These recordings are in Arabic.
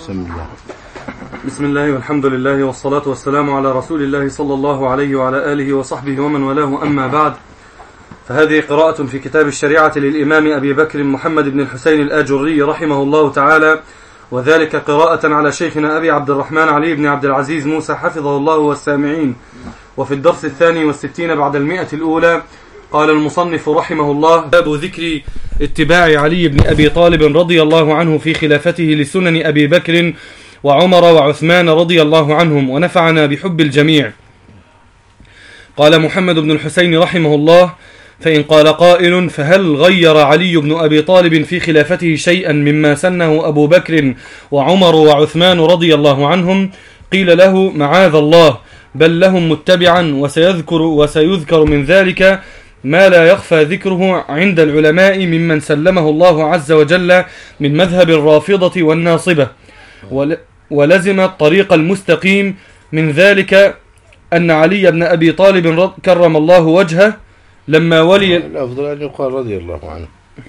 بسم الله. بسم الله والحمد لله والصلاة والسلام على رسول الله صلى الله عليه وعلى آله وصحبه ومن والاه، أما بعد، فهذه قراءة في كتاب الشريعة للإمام أبي بكر محمد بن الحسين الآجري رحمه الله تعالى، وذلك قراءة على شيخنا أبي عبد الرحمن علي بن عبد العزيز موسى حفظه الله والسامعين. وفي الدرس 62 بعد 100 الأولى قال المصنف رحمه الله: باب ذكر اتباع علي بن أبي طالب رضي الله عنه في خلافته لسنن أبي بكر وعمر وعثمان رضي الله عنهم، ونفعنا بحب الجميع. قال محمد بن الحسين رحمه الله: فإن قال قائل: فهل غير علي بن أبي طالب في خلافته شيئا مما سنه أبو بكر وعمر وعثمان رضي الله عنهم؟ قيل له: معاذ الله، بل لهم متبعا، وسيذكر من ذلك ما لا يخفى ذكره عند العلماء ممن سلمه الله عز وجل من مذهب الرافضة والناصبة، ولزم الطريق المستقيم. من ذلك أن علي بن أبي طالب كرم الله وجهه لما ولي. الأفضل أن يقال رضي الله عنه،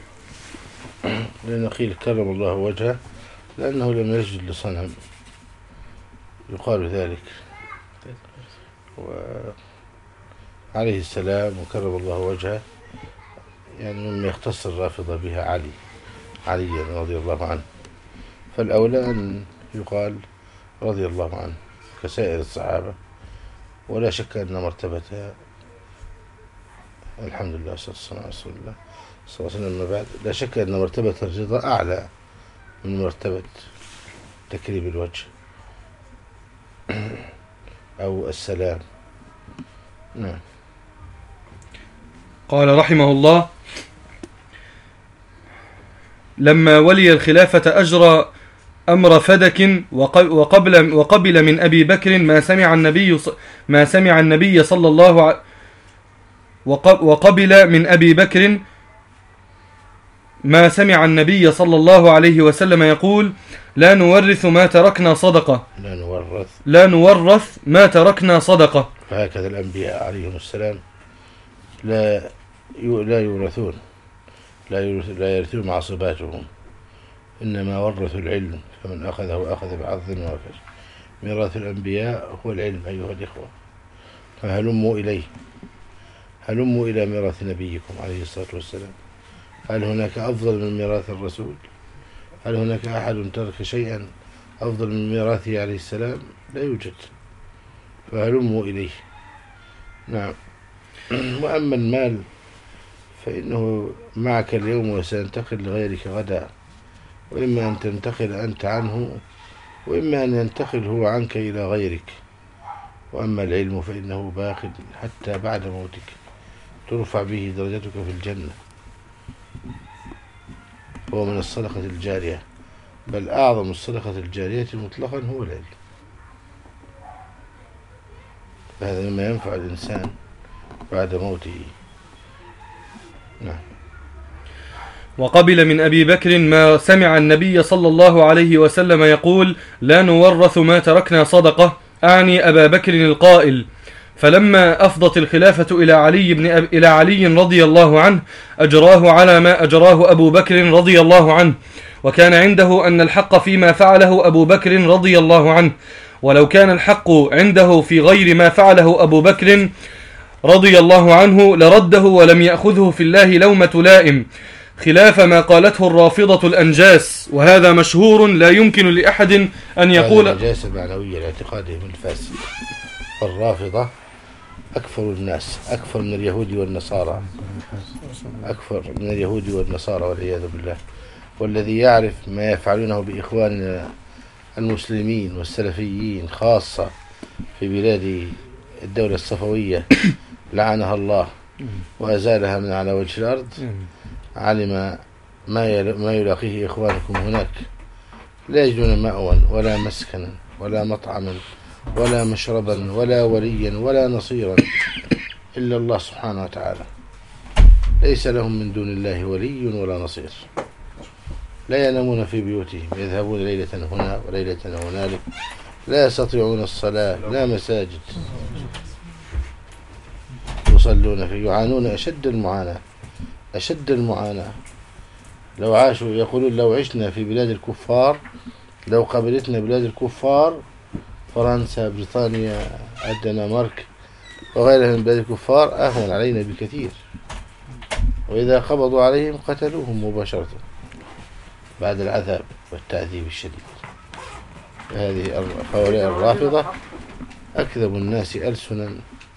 لأن قيل كرم الله وجهه لأنه لم يسجد لصنم، يقال ذلك. وعليه السلام وكرم الله وجهه يعني مما يختص الرافضة بها علي رضي الله عنه، فالأولى أن يقال رضي الله عنه كسائر الصحابة. ولا شك أن مرتبتها، الحمد لله صلى الله عليه وسلم صلى الله عليه وسلم، بعد لا شك أن مرتبة الرضا أعلى من مرتبة تكريم الوجه أو السلام. نعم. قال رحمه الله: لما ولي الخلافة أجرى أمر فدك، وقبل من أبي بكر ما سمع النبي صلى الله وقبل من أبي بكر ما سمع النبي صلى الله عليه وسلم يقول: لا نورث ما تركنا صدقة. لا نورث ما تركنا صدقة. فهكذا الأنبياء عليهم السلام لا يورثون، لا يرثون معصباتهم، إنما ورثوا العلم، فمن أخذه أخذ بعض وافر. ميراث الأنبياء هو العلم أيها الإخوة، فهلموا إلى ميراث نبيكم عليه الصلاة والسلام. هل هناك أفضل من ميراث الرسول؟ هل هناك أحد ترك شيئا أفضل من ميراثه عليه السلام؟ لا يوجد، فهلموا إليه. نعم. وأما المال فإنه معك اليوم وسينتقل لغيرك غدا، وإما أن تنتقل أنت عنه، وإما أن ينتقل هو عنك إلى غيرك. وأما العلم فإنه باق حتى بعد موتك، ترفع به درجتك في الجنة، هو من الصدقة الجارية، بل أعظم الصدقة الجارية مطلقا هو العلم، فهذا مما ينفع الإنسان بعد موته. نعم. وقبل من أبي بكر ما سمع النبي صلى الله عليه وسلم يقول: لا نورث ما تركنا صدقة، أعني أبا بكر القائل. فلما أفضت الخلافة إلى علي رضي الله عنه أجراه على ما أجراه أبو بكر رضي الله عنه، وكان عنده أن الحق فيما فعله أبو بكر رضي الله عنه، ولو كان الحق عنده في غير ما فعله أبو بكر رضي الله عنه لرده ولم يأخذه في الله لومة لائم، خلاف ما قالته الرافضة الأنجاس، وهذا مشهور لا يمكن لأحد أن يقول. النجاسة المعنوية لاعتقادهم الفاسد. الرافضة أكفر الناس، أكفر من اليهود والنصارى، والعياذ بالله. والذي يعرف ما يفعلونه بإخواننا المسلمين والسلفيين خاصة في بلاد الدولة الصفوية لعنها الله وأزالها من على وجه الأرض، علم ما يلاقيه إخوانكم هناك. لا يجدون مأوى ولا مسكنا ولا مطعما ولا مشربا ولا وليا ولا نصيرا إلا الله سبحانه وتعالى. ليس لهم من دون الله ولي ولا نصير. لا ينامون في بيوتهم، يذهبون ليلة هنا وليلة هنالك، لا يستطيعون الصلاة، لا مساجد يصلون فيه، يعانون أشد المعاناة. لو عاشوا، يقولون لو عشنا في بلاد الكفار لو قابلتنا بلاد الكفار فرنسا، بريطانيا، الدنمارك وغيرها من بلاد الكفار أهون علينا بكثير، وإذا قبضوا عليهم قتلوهم مباشرة بعد العذاب والتعذيب الشديد. هؤلاء الرافضة أكذب الناس ألسنا،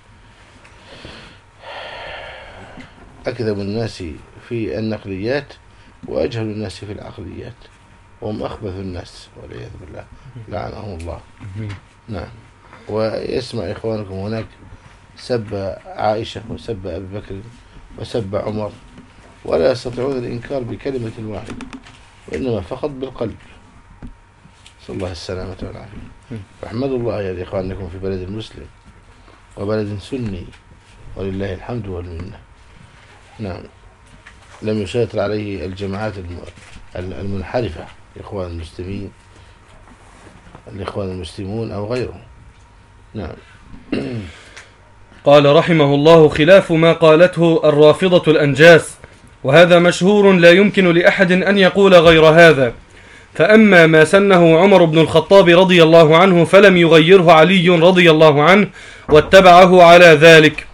أكذب الناس في النقليات وأجهل الناس في العقليات، وهم أخبث الناس والعياذ بالله، لعنهم الله. نعم. ويسمع إخوانكم هناك سب عائشة وسب أبي بكر وسب عمر، ولا يستطيعون الإنكار بكلمة واحدة، وإنما فقط بالقلب. صلى الله السلامة والعافية. فاحمدوا الله يا إخوان أنكم في بلد مسلم وبلد سني، ولله الحمد والمنة. نعم. لم يسيطر عليه الجماعات المنحرفة، الإخوان المسلمين، الإخوان المسلمون أو غيرهم. نعم. قال رحمه الله: خلاف ما قالته الرافضة الأنجاس، وهذا مشهور لا يمكن لأحد أن يقول غير هذا. فأما ما سنه عمر بن الخطاب رضي الله عنه فلم يغيره علي رضي الله عنه واتبعه على ذلك.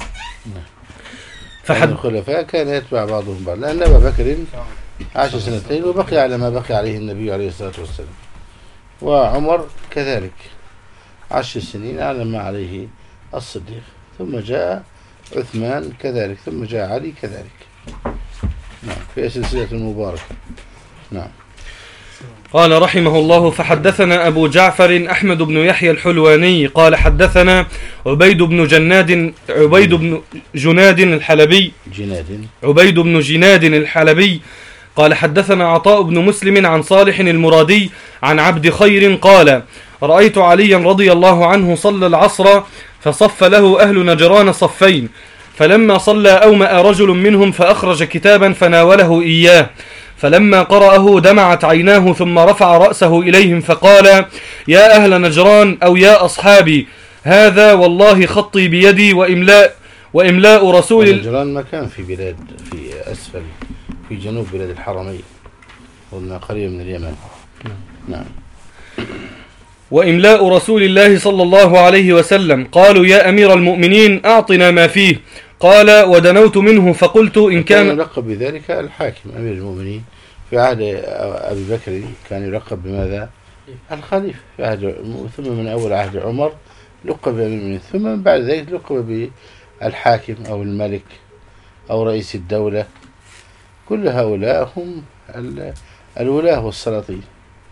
الخلفاء كان يتبع بعضهم بعض، لأن أبا بكر عاش 2 سنين وبقي على ما بقي عليه النبي عليه الصلاة والسلام، وعمر كذلك عاش 10 سنين على ما عليه الصديق، ثم جاء عثمان كذلك، ثم جاء علي كذلك. نعم. في سلسلة مباركة. نعم. قال رحمه الله: فحدثنا أبو جعفر أحمد بن يحيى الحلواني قال حدثنا عبيد بن جناد الحلبي قال حدثنا عطاء بن مسلم عن صالح المرادي عن عبد خير قال: رأيت عليا رضي الله عنه صلى العصر فصف له أهل نجران صفين، فلما صلى أومأ رجل منهم فأخرج كتابا فناوله إياه، فلما قرأه دمعت عيناه، ثم رفع رأسه إليهم فقال: يا أهل نجران أو يا أصحابي، هذا والله خطي بيدي وإملاء رسول نجران مكان في بلاد في أسفل في جنوب بلاد الحرمين، قلنا قريب من اليمن. نعم. وإملاء رسول الله صلى الله عليه وسلم. قالوا: يا أمير المؤمنين أعطنا ما فيه. قال: ودنوت منه فقلت إن كان يلقب بذلك الحاكم أمير المؤمنين. في عهد أبي بكر كان يلقب بماذا؟ الخليفة. في عهد ثم من أول عهد عمر لقب بأمير المؤمنين، ثم من بعد ذلك لقب بالحاكم أو الملك أو رئيس الدولة. كل هؤلاء هم الولاة والسلاطين.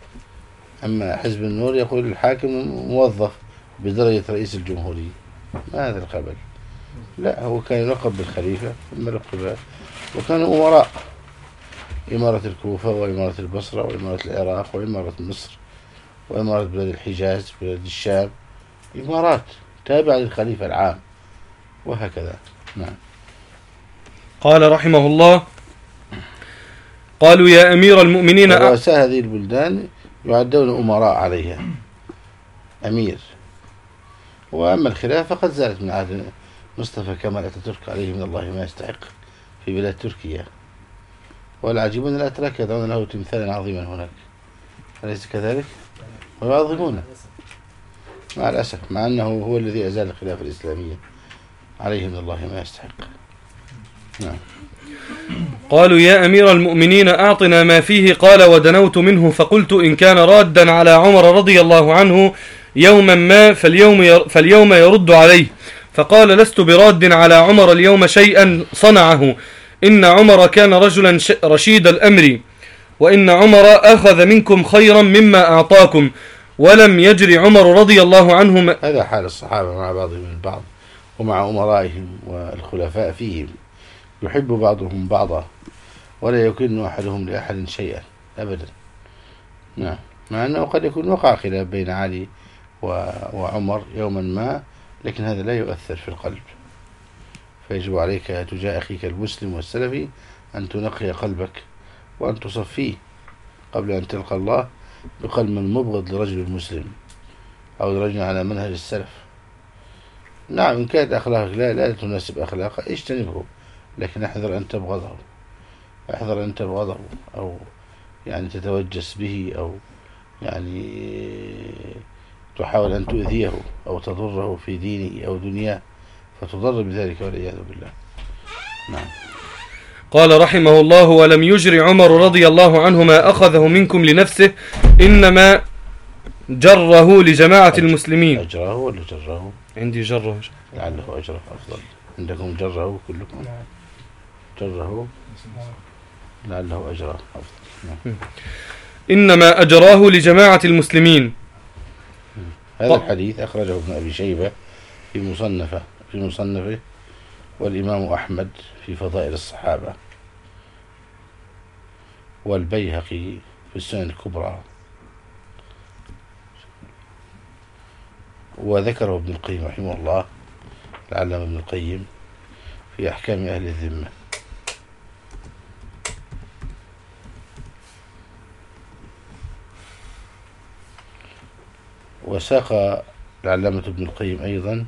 أما حزب النور يقول الحاكم موظف بدرجة رئيس الجمهورية. ما هذا الخبل؟ لا، هو كان يلقب بالخليفة ثم لقب، وكانوا أمراء، إمارة الكوفة وإمارة البصرة وإمارة العراق وإمارة مصر وإمارة بلاد الحجاز بلاد الشام، إمارات تابعة للخليفة العام، وهكذا. نعم. قال رحمه الله: قالوا: يا أمير المؤمنين رؤساء هذه البلدان يعدون أمراء عليها، أمير. وأما الخلافة قد زالت من عهد مصطفى كمال أتاتورك عليه من الله ما يستحق في بلاد تركيا، والعجيب أن الأتراك يضعون له تمثالا عظيما هناك، أليس كذلك؟ ويعظمونه مع الأسف، مع أنه هو الذي أزال الخلافة الإسلامية، عليه من الله ما يستحق. نعم. قالوا: يا أمير المؤمنين أعطنا ما فيه. قال: ودنوت منه فقلت إن كان رادا على عمر رضي الله عنه يوما ما فاليوم يرد عليه. فقال: لست براد على عمر اليوم شيئا صنعه، إن عمر كان رجلا رشيد الأمر، وإن عمر أخذ منكم خيرا مما أعطاكم، ولم يجري عمر رضي الله عنه. هذا حال الصحابة مع بعضهم البعض ومع أمرائهم والخلفاء فيهم، يحب بعضهم بعضا ولا يكن أحدهم لأحد شيئا أبدا. نعم. مع أنه قد يكون وقع خلاف بين علي وعمر يوما ما، لكن هذا لا يؤثر في القلب. فيجب عليك تجاه أخيك المسلم والسلفي أن تنقي قلبك وأن تصفيه قبل أن تلقى الله بقلب مبغض لرجل مسلم أو لرجل على منهج السلف. نعم، إن كانت أخلاقك لا تناسب أخلاقه اجتنبه، لكن احذر أن تبغضه، أو يعني تتوجس به أو يعني تحاول أن تؤذيه أو تضره في دينه أو دنياه فتضر بذلك والعياذ بالله. نعم. قال رحمه الله: ولم يجر عمر رضي الله عنه ما أخذه منكم لنفسه، إنما جره لجماعة المسلمين. أجره ولا جره؟ عندي جره. لعله أجره أفضل. عندكم جره كلكم؟ جره لعله أجره أفضل. إنما أجراه لجماعة المسلمين. هذا الحديث أخرجه ابن أبي شيبة في مصنفه والإمام أحمد في فضائل الصحابة، والبيهقي في السنن الكبرى، وذكره ابن القيم رحمه الله العلامة ابن القيم في أحكام أهل الذمة. وساق العلامة ابن القيم أيضا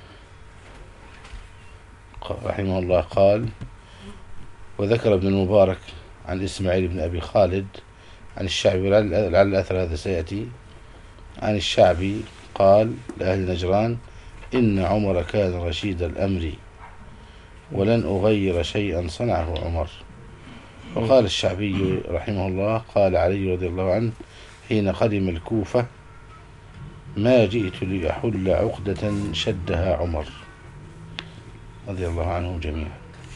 رحمه الله قال: وذكر ابن المبارك عن إسماعيل بن أبي خالد عن الشعبي، لعل الأثر هذا سيأتي، عن الشعبي قال لأهل نجران: إن عمر كان رشيد الأمر ولن أغير شيئا صنعه عمر. وقال الشعبي رحمه الله: قال علي رضي الله عنه حين قدم الكوفة: ما جئت لأحل عقدة شدها عمر، رضي الله عنهم جميعا.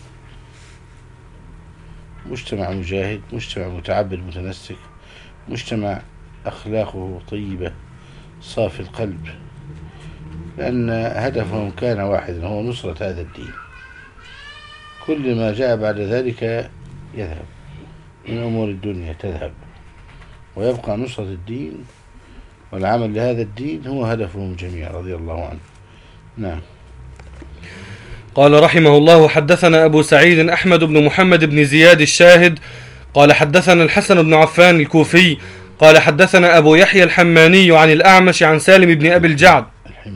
مجتمع مجاهد، مجتمع متعبد متنسك، مجتمع أخلاقه طيبة صافي القلب، لأن هدفهم كان واحدا، هو نصرة هذا الدين. كل ما جاء بعد ذلك يذهب من أمور الدنيا تذهب، ويبقى نصرة الدين والعمل لهذا الدين هو هدفهم جميعا رضي الله عنه. نعم. قال رحمه الله: حدثنا أبو سعيد أحمد بن محمد بن زياد الشاهد قال حدثنا الحسن بن عفان الكوفي قال حدثنا أبو يحيى الحماني عن الأعمش عن سالم بن أبي الجعد.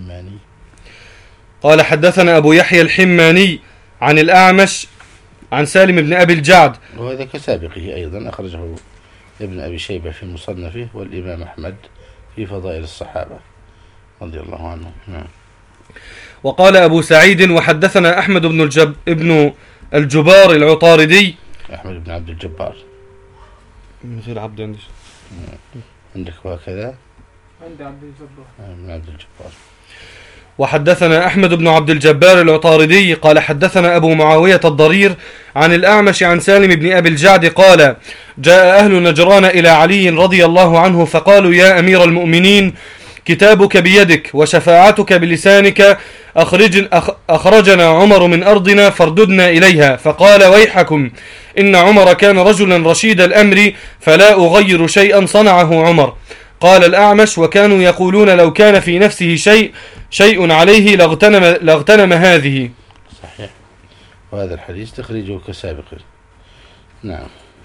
قال حدثنا أبو يحيى الحماني عن الأعمش عن سالم بن أبي الجعد، وهذا كسابقه أيضا، أخرجه ابن أبي شيبة في مصنفه والإمام أحمد في فضائل الصحابة رضي الله عنهم. وقال أبو سعيد: وحدثنا أحمد ابن الجبار العطاردي. أحمد بن عبد الجبار من غير عبد عندك؟ عندك وهكذا؟ عندي عبد الجبار بن عبد الجبار. وحدثنا أحمد بن عبد الجبار العطاردي قال حدثنا أبو معاوية الضرير عن الأعمش عن سالم بن أبي الجعد قال: جاء أهل نجران إلى علي رضي الله عنه فقالوا: يا أمير المؤمنين، كتابك بيدك وشفاعتك بلسانك، أخرجنا عمر من أرضنا فارددنا إليها. فقال: ويحكم، إن عمر كان رجلا رشيد الأمر فلا أغير شيئا صنعه عمر. قال الأعمش: وكانوا يقولون لو كان في نفسه شيء عليه لاغتنم هذه. صحيح. وهذا الحديث تخريجه كسابقه. نعم.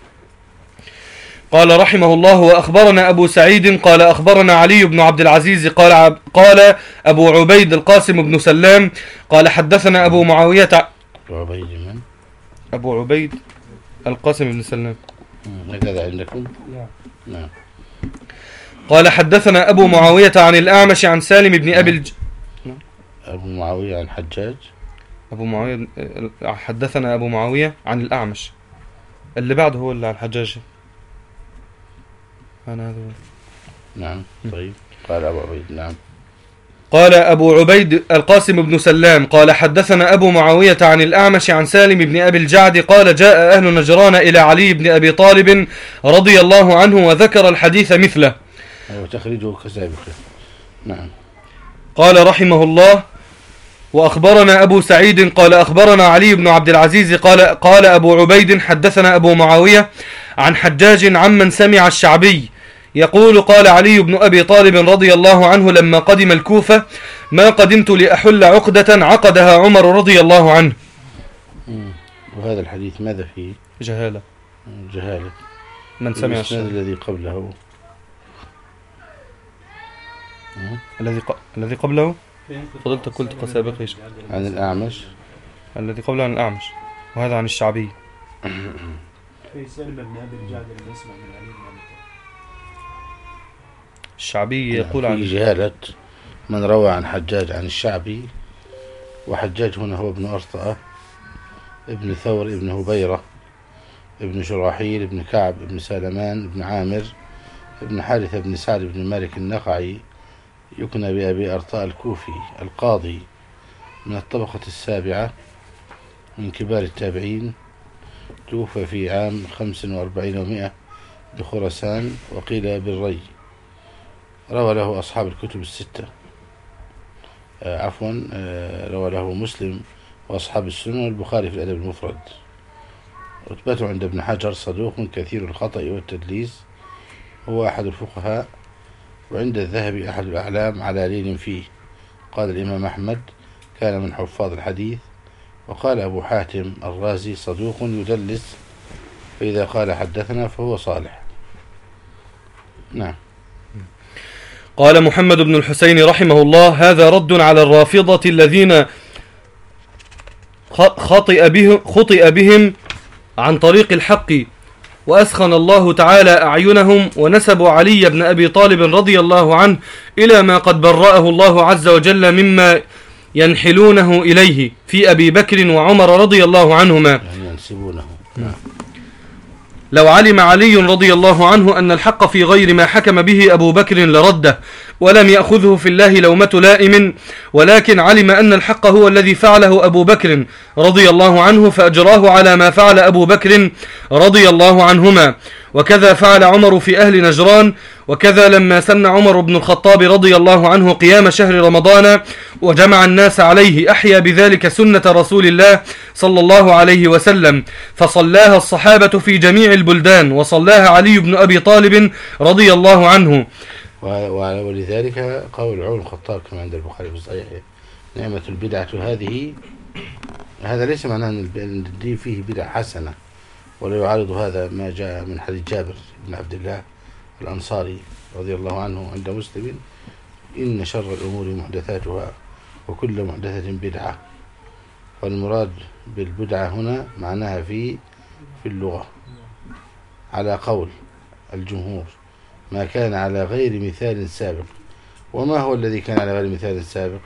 قال رحمه الله: وأخبرنا أبو سعيد قال أخبرنا علي بن عبد العزيز قال أبو عبيد القاسم بن سلام قال حدثنا أبو معاوية. عبيد من؟ أبو عبيد القاسم بن سلام. هكذا عندكم؟ نعم. قال حدثنا أبو معاوية عن الأعمش عن سالم بن أبي أبو معاوية عن حجاج. أبو معاوية حدثنا أبو معاوية عن الأعمش، اللي بعده هو اللي عن الحجاج. نعم. طيب. قال أبو عبيد. نعم. قال أبو عبيد القاسم بن سلام قال حدثنا أبو معاوية عن الأعمش عن سالم بن أبي الجعد قال: جاء أهل نجران إلى علي بن أبي طالب رضي الله عنه وذكر الحديث مثله. وتخريجه كسابقه. نعم. قال رحمه الله: وأخبرنا أبو سعيد قال أخبرنا علي بن عبد العزيز قال أبو عبيد حدثنا أبو معاوية عن حجاج عمن سمع الشعبي يقول: قال علي بن أبي طالب رضي الله عنه لما قدم الكوفة: ما قدمت لأحل عقدة عقدها عمر رضي الله عنه. وهذا الحديث ماذا فيه؟ جهالة من سمع الشعبي. الذي قبله الذي قبله فضلت قلت كسابقه عن الأعمش، الذي قبله عن الأعمش، وهذا عن الشعبي. في سالم بن أبي الجعد لما يسمع من علي بن أبي الشعبي يقول في عن جهالة من روى عن حجاج عن الشعبي، وحجاج هنا هو ابن أرطأة ابن ثور ابن هبيرة ابن شراحيل ابن كعب ابن سلمان ابن عامر ابن حارثة ابن سعد ابن مالك النخعي، يكنى بأبي أرطاء الكوفي القاضي، من الطبقة السابعة، من كبار التابعين، توفى في عام 45 و100 بخراسان، وقيل بالري. روى له أصحاب الكتب الستة، روى له مسلم وأصحاب السنن والبخاري في الأدب المفرد. رتبته عند ابن حجر صدوق كثير الخطأ والتدليس، هو أحد الفقهاء، وعند الذهبي أحد الأعلام على لين فيه. قال الإمام أحمد كان من حفاظ الحديث. وقال أبو حاتم الرازي صدوق يدلس، فإذا قال حدثنا فهو صالح. نعم. قال محمد بن الحسين رحمه الله: هذا رد على الرافضة الذين خطئ بهم عن طريق الحق، وأسخن الله تعالى أعينهم، ونسبوا علي بن أبي طالب رضي الله عنه إلى ما قد برأه الله عز وجل مما ينحلونه إليه في أبي بكر وعمر رضي الله عنهما، يعني ينسبونه. لو علم علي رضي الله عنه أن الحق في غير ما حكم به أبو بكر لرده، ولم يأخذه في الله لومة لائم، ولكن علم أن الحق هو الذي فعله أبو بكر رضي الله عنه، فأجراه على ما فعل أبو بكر رضي الله عنهما. وكذا فعل عمر في أهل نجران. وكذا لما سن عمر بن الخطاب رضي الله عنه قيام شهر رمضان وجمع الناس عليه، أحيا بذلك سنة رسول الله صلى الله عليه وسلم، فصلاها الصحابة في جميع البلدان، وصلاها علي بن أبي طالب رضي الله عنه. ولذلك قول عمر الخطاب كما عند البخاري في صحيحه: نعمة البدعة هذه. هذا ليس معناه أن الدين فيه بدعة حسنة، ولا يعارض هذا ما جاء من حديث جابر بن عبد الله الأنصاري رضي الله عنه عند مسلم: إن شر الأمور محدثاتها وكل محدثة بدعة. فالمراد بالبدعة هنا معناها في اللغة على قول الجمهور ما كان على غير مثال سابق. وما هو الذي كان على غير مثال سابق؟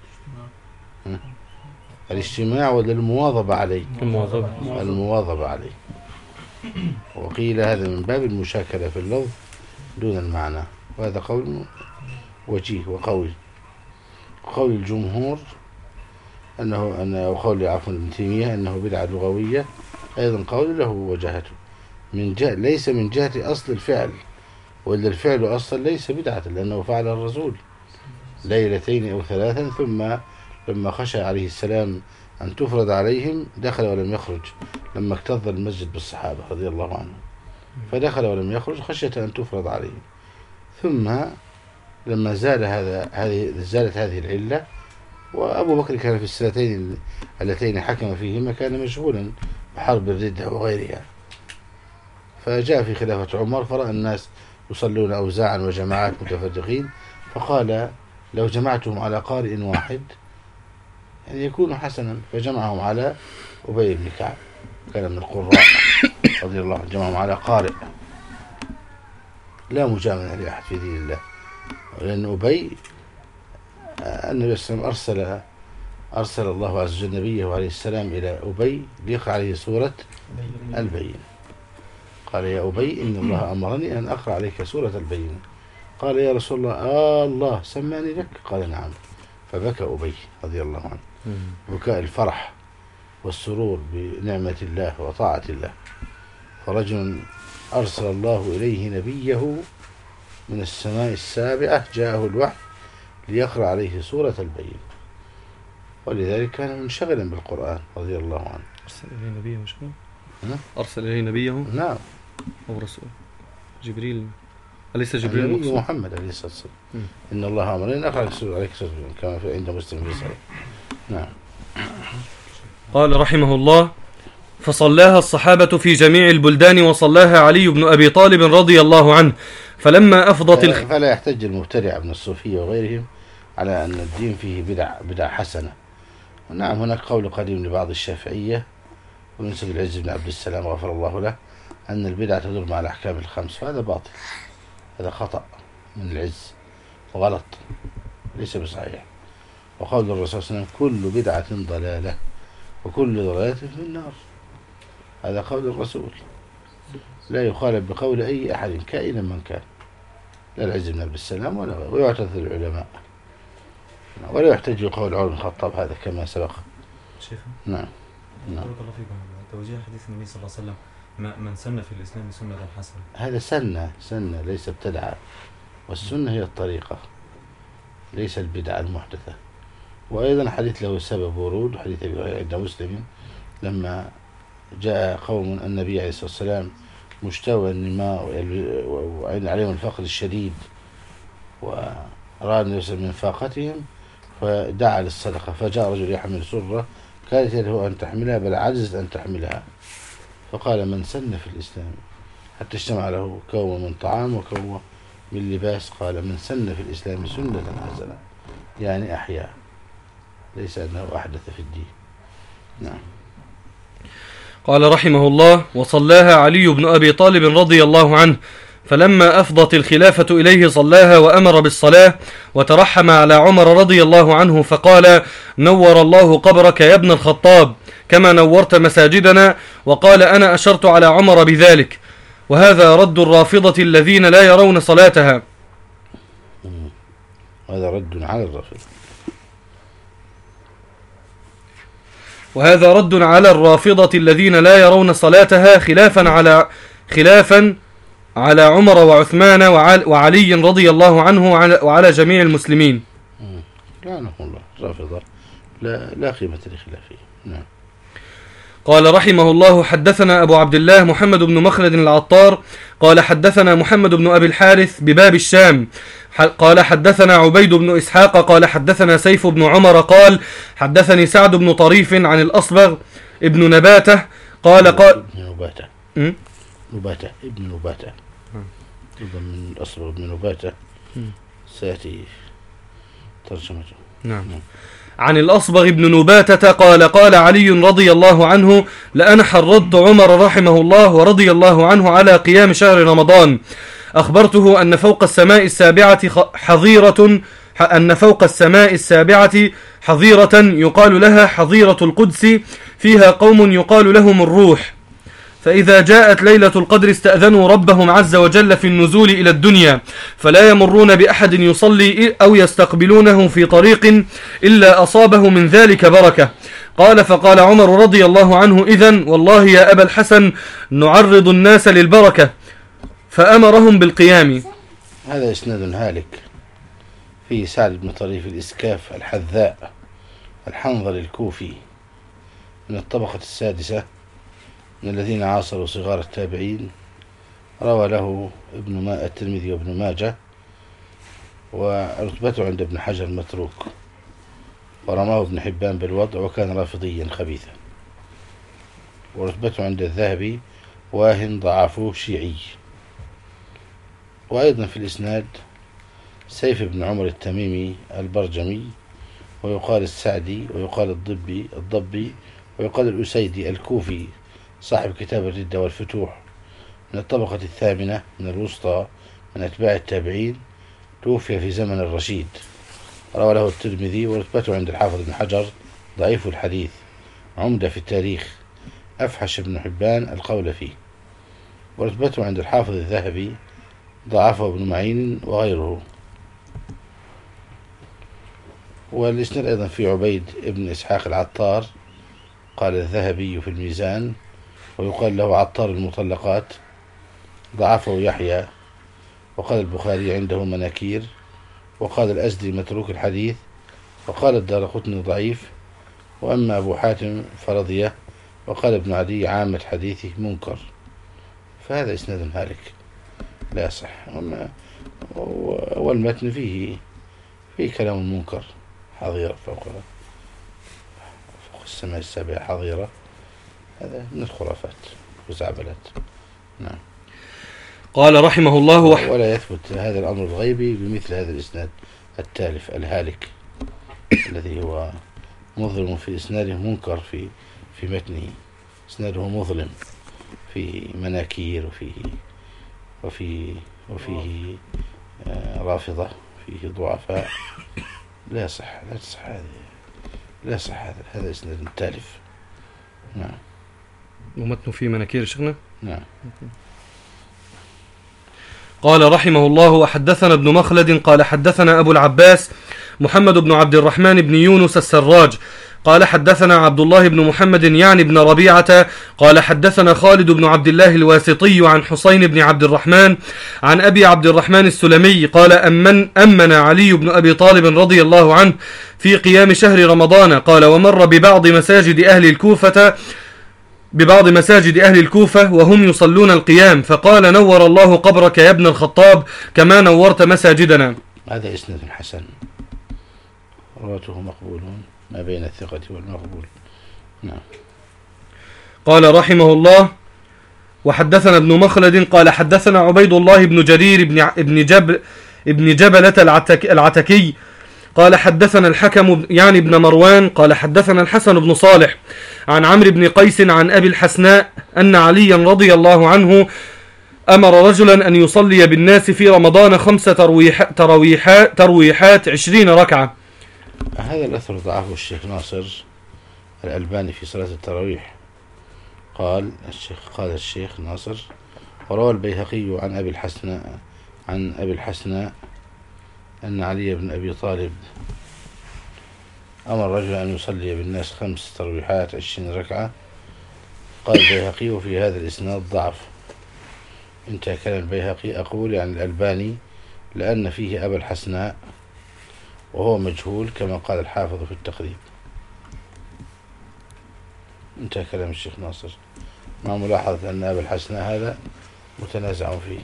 الاجتماع ولا المواظبة عليه؟ المواظبة عليه. وقيل هذا من باب المشاكلة في اللفظ دون المعنى، وهذا قول وجيه وقوي. قول الجمهور أنه قول ابن تيمية أنه بدعة لغوية، أيضا قول له وجهته ليس من جهة أصل الفعل، وإلا الفعل أصلا ليس بدعة، لأنه فعل الرسول ليلتين أو ثلاثا، ثم لما خشى عليه السلام أن تفرض عليهم دخل ولم يخرج، لما اكتظ المسجد بالصحابة رضي الله عنهم، فدخل ولم يخرج خشية أن تفرض عليهم. ثم لما زالت هذه العلة، وأبو بكر كان في السنتين اللتين حكم فيهما كان مشغولا بحرب الردة وغيرها، فجاء في خلافة عمر فرأى الناس يصلون أوزاعا وجماعات متفرقين، فقال: لو جمعتهم على قارئ واحد يعني يكون حسنا، فجمعهم على أبي بن كعب، كان من القراء رضي الله عنه، جمعهم على قارئ لا مجاملة لأحد في دين الله. لأن أبي النبي صلى الله عليه وسلم أرسل الله عز وجل نبيه عليه السلام إلى أبي ليقرأ عليه سورة البينة. قال: يا أبي إن الله أمرني أن أقرأ عليك سورة البينة. قال: يا رسول الله الله سماني لك؟ قال: نعم. فبكى أبي رضي الله عنه بكاء الفرح والسرور بنعمة الله وطاعة الله. فرجل أرسل الله إليه نبيه من السماء السابعة، جاءه الوحي ليقرأ عليه سورة البينة، ولذلك كان منشغلا بالقرآن رضي الله عنه. أرسل إليه نبيه مشكلة؟ أرسل إليه نبيه؟ نعم. أو رسول جبريل؟ أليس جبريل النبي محمد عليه الصلاة والسلام. إن الله أمرنا أن أقرأ عليك سورة البينة كما في عند مسلم في صحيح. نعم. قال رحمه الله: فصلاها الصحابة في جميع البلدان، وصلاها علي بن أبي طالب رضي الله عنه. فلما أفضت فلا يحتج المبتدع من الصوفية وغيرهم على أن الدين فيه بدع حسنة. ونعم هناك قول قديم لبعض الشافعية وينسب العز بن عبد السلام غفر الله له أن البدع تدور مع الأحكام الخمس، فهذا باطل، هذا خطأ من العز. غلط، ليس بصحيح. وقول الرسول صلى الله عليه وسلم: كل بدعة ضلالة وكل ضلالة في النار. هذا قول الرسول، لا يخالف بقول أي أحد كائنا من كان، لا العز بن عبد السلام ولا غيره، ويعتذر العلماء ولا يحتج بقول عمر بن الخطاب، هذا كما سبق. شيخ نعم. بارك الله فيكم. توجيه حديث النبي صلى الله عليه وسلم: من سن في الإسلام سنة حسنة. هذا سنة ليس ابتدعة، والسنة هي الطريقة ليس البدعة المحدثة. وأيضا حديث له سبب ورود، حديث أبي هريرة عند مسلم لما جاء قوم النبي عليه الصلاة والسلام مشتوى النماء وعين عليهم الفقر الشديد، وأراد النبي من فاقتهم فدعا للصدقة، فجاء رجل يحمل سرة كانت يده أن تحملها بل عجزت أن تحملها، فقال: من سن في الإسلام، حتى اجتمع له كوم من طعام وكوم من لباس، قال: من سن في الإسلام سنة حسنة، يعني أحيا، ليس أنه أحدث في الدين. نعم. قال رحمه الله: وصلاها علي بن أبي طالب رضي الله عنه، فلما أفضت الخلافة إليه صلاها وأمر بالصلاة، وترحم على عمر رضي الله عنه فقال: نور الله قبرك يا ابن الخطاب كما نورت مساجدنا، وقال: أنا أشرت على عمر بذلك. وهذا رد الرافضة الذين لا يرون صلاتها. هذا رد على الرافضة. وهذا رد على الرافضة الذين لا يرون صلاتها، خلافا على عمر وعثمان وعلي رضي الله عنه وعلى جميع المسلمين. لعنهم الله. الرافضة لا قيمة لخلافه. نعم. قال رحمه الله: حدثنا أبو عبد الله محمد بن مخلد العطار قال حدثنا محمد بن أبي الحارث بباب الشام قال حدثنا عبيد بن إسحاق قال حدثنا سيف بن عمر قال حدثني سعد بن طريف عن الأصبغ ابن نباتة قال نباتة ابن نباتة من الأصبغ ابن نباتة سيأتي ترجمته. نعم. عن الأصبغ بن نباتة قال قال علي رضي الله عنه: لأنا حرضت عمر رحمه الله ورضي الله عنه على قيام شهر رمضان، أخبرته أن فوق السماء السابعة حظيرة يقال لها حظيرة القدس، فيها قوم يقال لهم الروح، فإذا جاءت ليلة القدر استأذنوا ربهم عز وجل في النزول إلى الدنيا، فلا يمرون بأحد يصلي أو يستقبلونه في طريق إلا أصابه من ذلك بركة. قال فقال عمر رضي الله عنه: إذن والله يا أبا الحسن نعرض الناس للبركة، فأمرهم بالقيام. هذا إسناد هالك في سعد بن طريف الإسكاف الحذاء الحنظل الكوفي من الطبقة السادسة من الذين عاصروا صغار التابعين، روى له الترمذي وابن ماجه، ورتبته عند ابن حجر متروك، ورماه ابن حبان بالوضع وكان رافضيا خبيثا، ورتبته عند الذهبي واهن ضعفه شيعي. وأيضا في الإسناد سيف بن عمر التميمي البرجمي، ويقال السعدي، ويقال الضبي، ويقال الأسيدي الكوفي صاحب كتاب الردة والفتوح من الطبقة الثامنة من الوسطى من أتباع التابعين، توفي في زمن الرشيد، روى له الترمذي، ورتبته عند الحافظ بن حجر ضعيف الحديث، عمدة في التاريخ، أفحش ابن حبان القول فيه، ورتبته عند الحافظ الذهبي ضعفه ابن معين وغيره. والإسناد أيضا في عبيد ابن إسحاق العطار، قال الذهبي في الميزان، ويقال له عطار المطلقات، ضعفه يحيى، وقال البخاري عنده مناكير، وقال الأزدي متروك الحديث، وقال الدارقطني ضعيف، وأما أبو حاتم فرضيه، وقال ابن عدي عامة حديثه منكر. فهذا إسناد هالك لا يصح، والمتن فيه كلام منكر. حظيرة فوق السماء السابعة حظيرة، هذا من الخرافات والزعبلات. نعم. قال رحمه الله ولا يثبت هذا الأمر الغيبي بمثل هذا الإسناد التالف الهالك الذي هو مظلم في إسناده، منكر في متنه، إسناده مظلم في مناكير وفيه رافضة فيه ضعفاء لا يصح لا يصح هذا إسناد تالف. نعم. ومتن في مناكير شيخنا. نعم. قال رحمه الله: وحدثنا ابن مخلد قال حدثنا أبو العباس محمد بن عبد الرحمن بن يونس السراج قال حدثنا عبد الله بن محمد يعني بن ربيعة قال حدثنا خالد بن عبد الله الواسطي عن حسين بن عبد الرحمن عن أبي عبد الرحمن السلمي قال أمن علي بن أبي طالب رضي الله عنه في قيام شهر رمضان قال ومر ببعض مساجد أهل الكوفة وهم يصلون القيام فقال نور الله قبرك يا ابن الخطاب كما نورت مساجدنا. هذا إسناد حسن رواته مقبولون ما بين الثقة والمقبول. نعم. قال رحمه الله: وحدثنا ابن مخلد قال حدثنا عبيد الله بن جرير ابن جبلة العتكي قال حدثنا الحكم يعني ابن مروان قال حدثنا الحسن بن صالح عن عمرو بن قيس عن أبي الحسناء أن عليا رضي الله عنه أمر رجلا أن يصلي بالناس في رمضان 5 ترويحات 20 ركعة. هذا الأثر ضعفه الشيخ ناصر الألباني في صلاة التراويح. قال الشيخ ناصر: وروى البيهقي عن أبي الحسناء أن علي بن أبي طالب أمر رجلا أن يصلي بالناس 5 ترويحات 20 ركعة. قال البيهقي: في هذا الإسناد ضعف. انتهى كلام البيهقي. أقول يعني الألباني لأن فيه أبا الحسناء وهو مجهول كما قال الحافظ في التقريب. انتهى كلام الشيخ ناصر مع ملاحظة أن أبا الحسناء هذا متنازع فيه.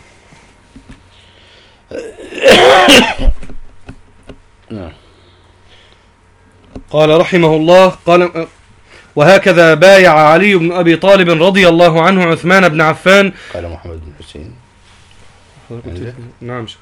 نعم. قال رحمه الله: قال وهكذا بايع علي بن أبي طالب رضي الله عنه عثمان بن عفان. قال محمد بن حسين. نعم.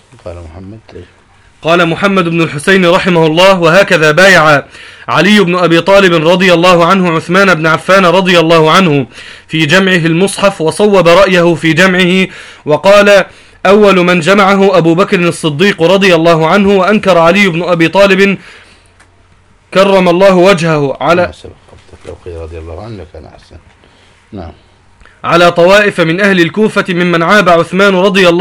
قال محمد بن الحسين رحمه الله: وهكذا بايع علي بن أبي طالب رضي الله عنه عثمان بن عفان رضي الله عنه في جمعه المصحف وصوب رأيه في جمعه وقال: أول من جمعه أبو بكر الصديق رضي الله عنه وأنكر علي بن أبي طالب كرم الله وجهه رضي الله عنه كان أحسن. نعم. على طوائف من أهل الكوفة ممن عاب عثمان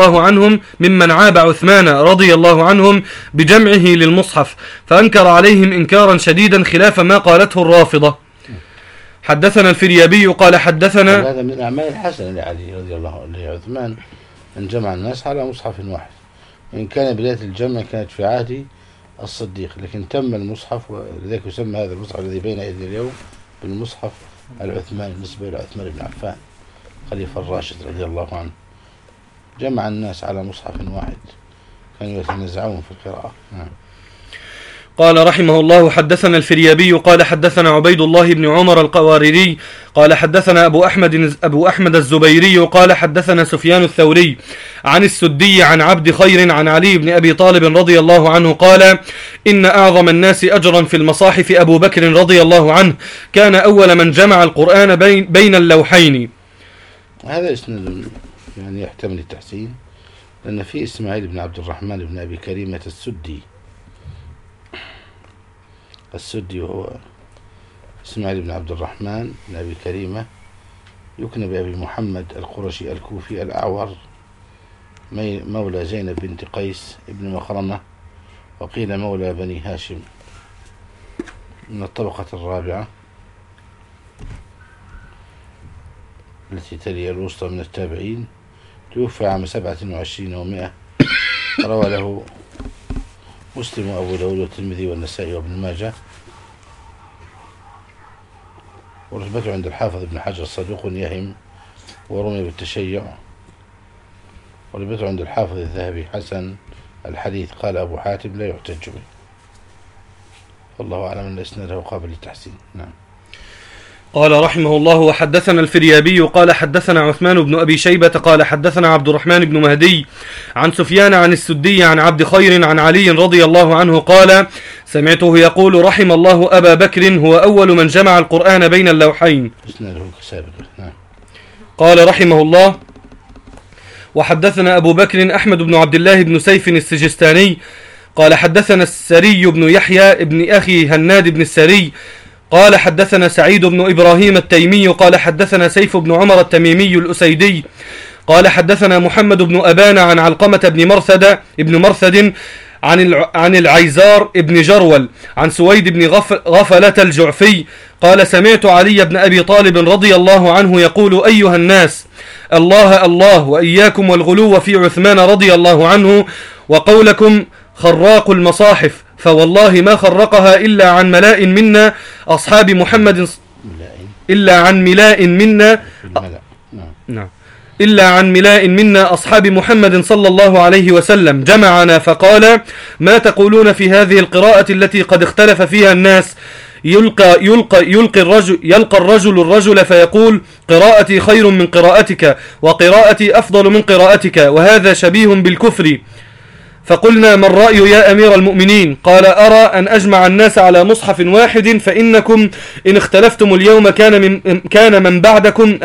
رضي الله عنهم بجمعه للمصحف فأنكر عليهم إنكارا شديدا خلاف ما قالته الرافضة. حدثنا الفريابي قال حدثنا. هذا من الأعمال الحسنة لعلي رضي الله عنه عثمان أن جمع الناس على مصحف واحد، وإن كان بداية الجمع كانت في عهد الصديق، لكن تم المصحف، ولذلك يسمى هذا المصحف الذي بين أيدينا اليوم بالمصحف العثماني بالنسبة إلى عثمان بن عفان خليفة الراشد رضي الله عنه. جمع الناس على مصحف واحد كانوا يتنازعون في القراءة. قال رحمه الله: حدثنا الفريابي قال حدثنا عبيد الله بن عمر القواريري قال حدثنا أبو أحمد الزبيري قال حدثنا سفيان الثوري عن السدي عن عبد خير عن علي بن أبي طالب رضي الله عنه قال: إن أعظم الناس أجرا في المصاحف أبو بكر رضي الله عنه، كان أول من جمع القرآن بين اللوحين. هذا اسناد يعني يحتمل التحسين، لأن في إسماعيل بن عبد الرحمن بن أبي كريمة السدي وهو إسماعيل بن عبد الرحمن بن أبي كريمة يكنى بأبي محمد القرشي الكوفي الأعور مولى زينب بنت قيس ابن مخرمة، وقيل مولى بني هاشم من الطبقة الرابعة التي تلي الوسطى من التابعين. توفى عام 27 و100. روى له مسلم وأبو داود والترمذي والنسائي وابن ماجه. ورتبته عند الحافظ ابن حجر صدوق يهم ورمي بالتشيع. ورتبته عند الحافظ الذهبي حسن الحديث. قال أبو حاتم لا يحتج به، والله أعلم أن إسناده قابل للتحسين. نعم. قال رحمه الله: وحدثنا الفريابي قال حدثنا عثمان بن أبي شيبة قال حدثنا عبد الرحمن بن مهدي عن سفيان عن السدي عن عبد خير عن علي رضي الله عنه قال: سمعته يقول: رحم الله أبا بكر، هو أول من جمع القرآن بين اللوحين. إسناده كسابق. نعم. قال رحمه الله: وحدثنا أبو بكر أحمد بن عبد الله بن سيف السجستاني قال حدثنا السري بن يحيى بن أخي هناد بن السري قال حدثنا سعيد بن إبراهيم التيمي قال حدثنا سيف بن عمر التميمي الأسيدي قال حدثنا محمد بن أبان عن علقمة بن مرثد عن العيزار بن جرول عن سويد بن غفلة الجعفي قال سمعت علي بن أبي طالب رضي الله عنه يقول أيها الناس الله الله وإياكم والغلو في عثمان رضي الله عنه وقولكم خراق المصاحف فوالله ما خرقها إلا عن ملاء منا أصحاب محمد إلا عن ملاء منا نعم إلا عن ملاء منا أصحاب محمد صلى الله عليه وسلم جمعنا فقال ما تقولون في هذه القراءة التي قد اختلف فيها الناس يلقى الرجل فيقول قراءتي خير من قراءتك وقراءتي أفضل من قراءتك وهذا شبيه بالكفر فقلنا ما الرأي يا أمير المؤمنين قال أرى أن أجمع الناس على مصحف واحد فإنكم إن اختلفتم اليوم كان من بعدكم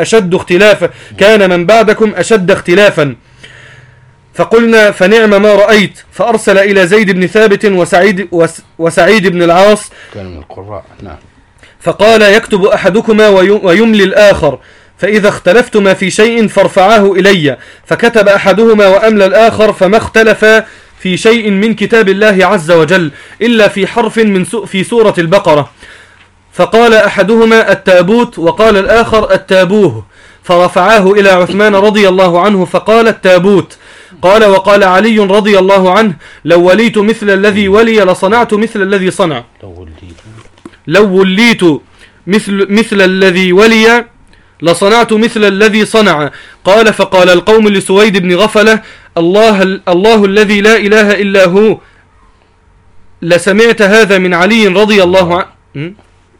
أشد اختلافا فقلنا فنعم ما رأيت فأرسل إلى زيد بن ثابت وسعيد بن العاص كان من القراء نعم فقال يكتب أحدكما ويملي الآخر فإذا اختلفتما في شيء فارفعاه إلي فكتب أحدهما وأملى الآخر فما اختلف في شيء من كتاب الله عز وجل إلا في حرف في سورة البقرة فقال أحدهما التابوت وقال الآخر التابوه فرفعاه إلى عثمان رضي الله عنه فقال التابوت قال وقال علي رضي الله عنه لو وليت مثل الذي ولي لصنعت مثل الذي صنع لو وليت مثل الذي ولي لصنعت مثل الذي صنع قال فقال القوم لسويد بن غفلة الله الذي لا إله إلا هو لسمعت هذا من علي رضي الله عنه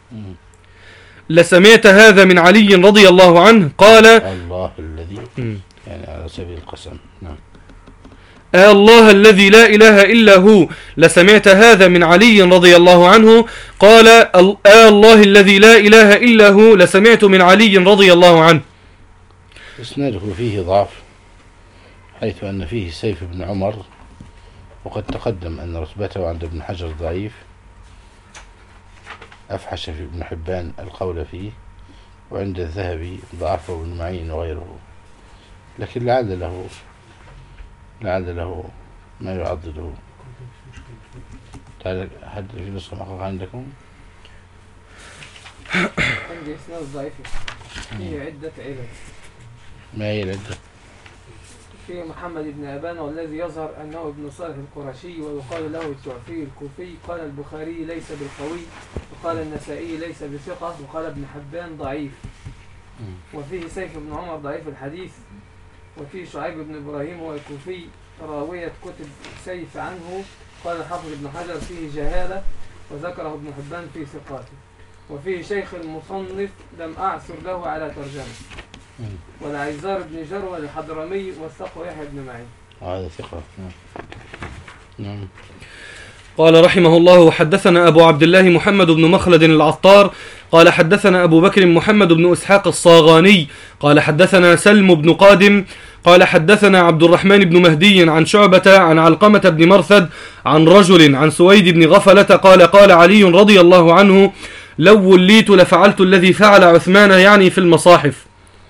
لسمعت هذا من علي رضي الله عنه قال الله الذي يعني على سبيل القسم نعم الله الذي لا إله إلا هو لسمعت هذا من علي رضي الله عنه قال الله الذي لا إله إلا هو لسمعت من علي رضي الله عنه. إسناده فيه ضعف حيث أن فيه سيف بن عمر وقد تقدم أن رتبته عند ابن حجر ضعيف أفحش في ابن حبان القول فيه وعند الذهبي ضعفه ابن معين وغيره لكن لعل له ما يعضده. تعال حد في نسخة محققة عندكم؟ عندي إسناد ضعيف فيه عدة علل. ما هي العدة؟ في محمد بن أبان والذي يظهر أنه ابن صالح القرشي ويقال له الجعفي الكوفي قال البخاري ليس بالقوي وقال النسائي ليس بثقة وقال ابن حبان ضعيف وفيه سيف بن عمر ضعيف الحديث وفيه شعيب بن إبراهيم والكوفي راوية كتب سيف عنه قال الحافظ ابن حجر فيه جهالة وذكره ابن حبان في ثقاته وفيه شيخ المصنف لم أعثر له على ترجمة والعيزار بن جرول الحضرمي والثقة يحيى بن معين هذا ثقة نعم. قال رحمه الله حدثنا أبو عبد الله محمد بن مخلد العطار قال حدثنا أبو بكر محمد بن إسحاق الصاغاني قال حدثنا سلم بن قادم قال حدثنا عبد الرحمن بن مهدي عن شعبة عن علقمة بن مرثد عن رجل عن سويد بن غفلة قال علي رضي الله عنه لو وليت لفعلت الذي فعل عثمان يعني في المصاحف.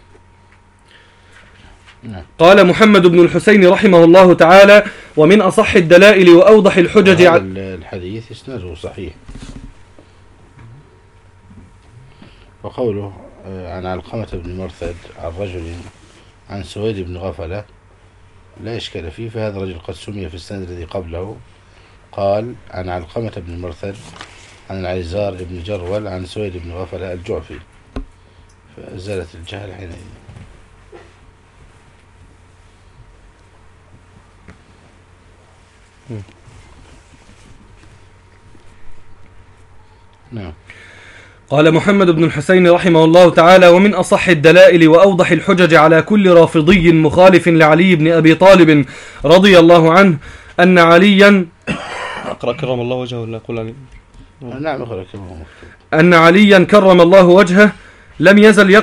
قال محمد بن الحسين رحمه الله تعالى ومن أصح الدلائل وأوضح الحجج الحديث اسناده صحيح وقوله عن علقمة بن مرثد عن رجل عن سويد بن غفلة لا إشكال فيه فهذا الرجل قد سمي في السند الذي قبله قال عن علقمة بن مرثد عن العيزار بن جرول عن سويد بن غفلة الجعفي فزالت الجهل حينئذ. نعم. قال محمد بن الحسين رحمه الله تعالى ومن أصح الدلائل وأوضح الحجج على كل رافضي مخالف لعلي بن أبي طالب رضي الله عنه أن عليا أقرأ كرم الله وجهه ولا يقول علي؟ نعم أن عليا كرم الله وجهه لم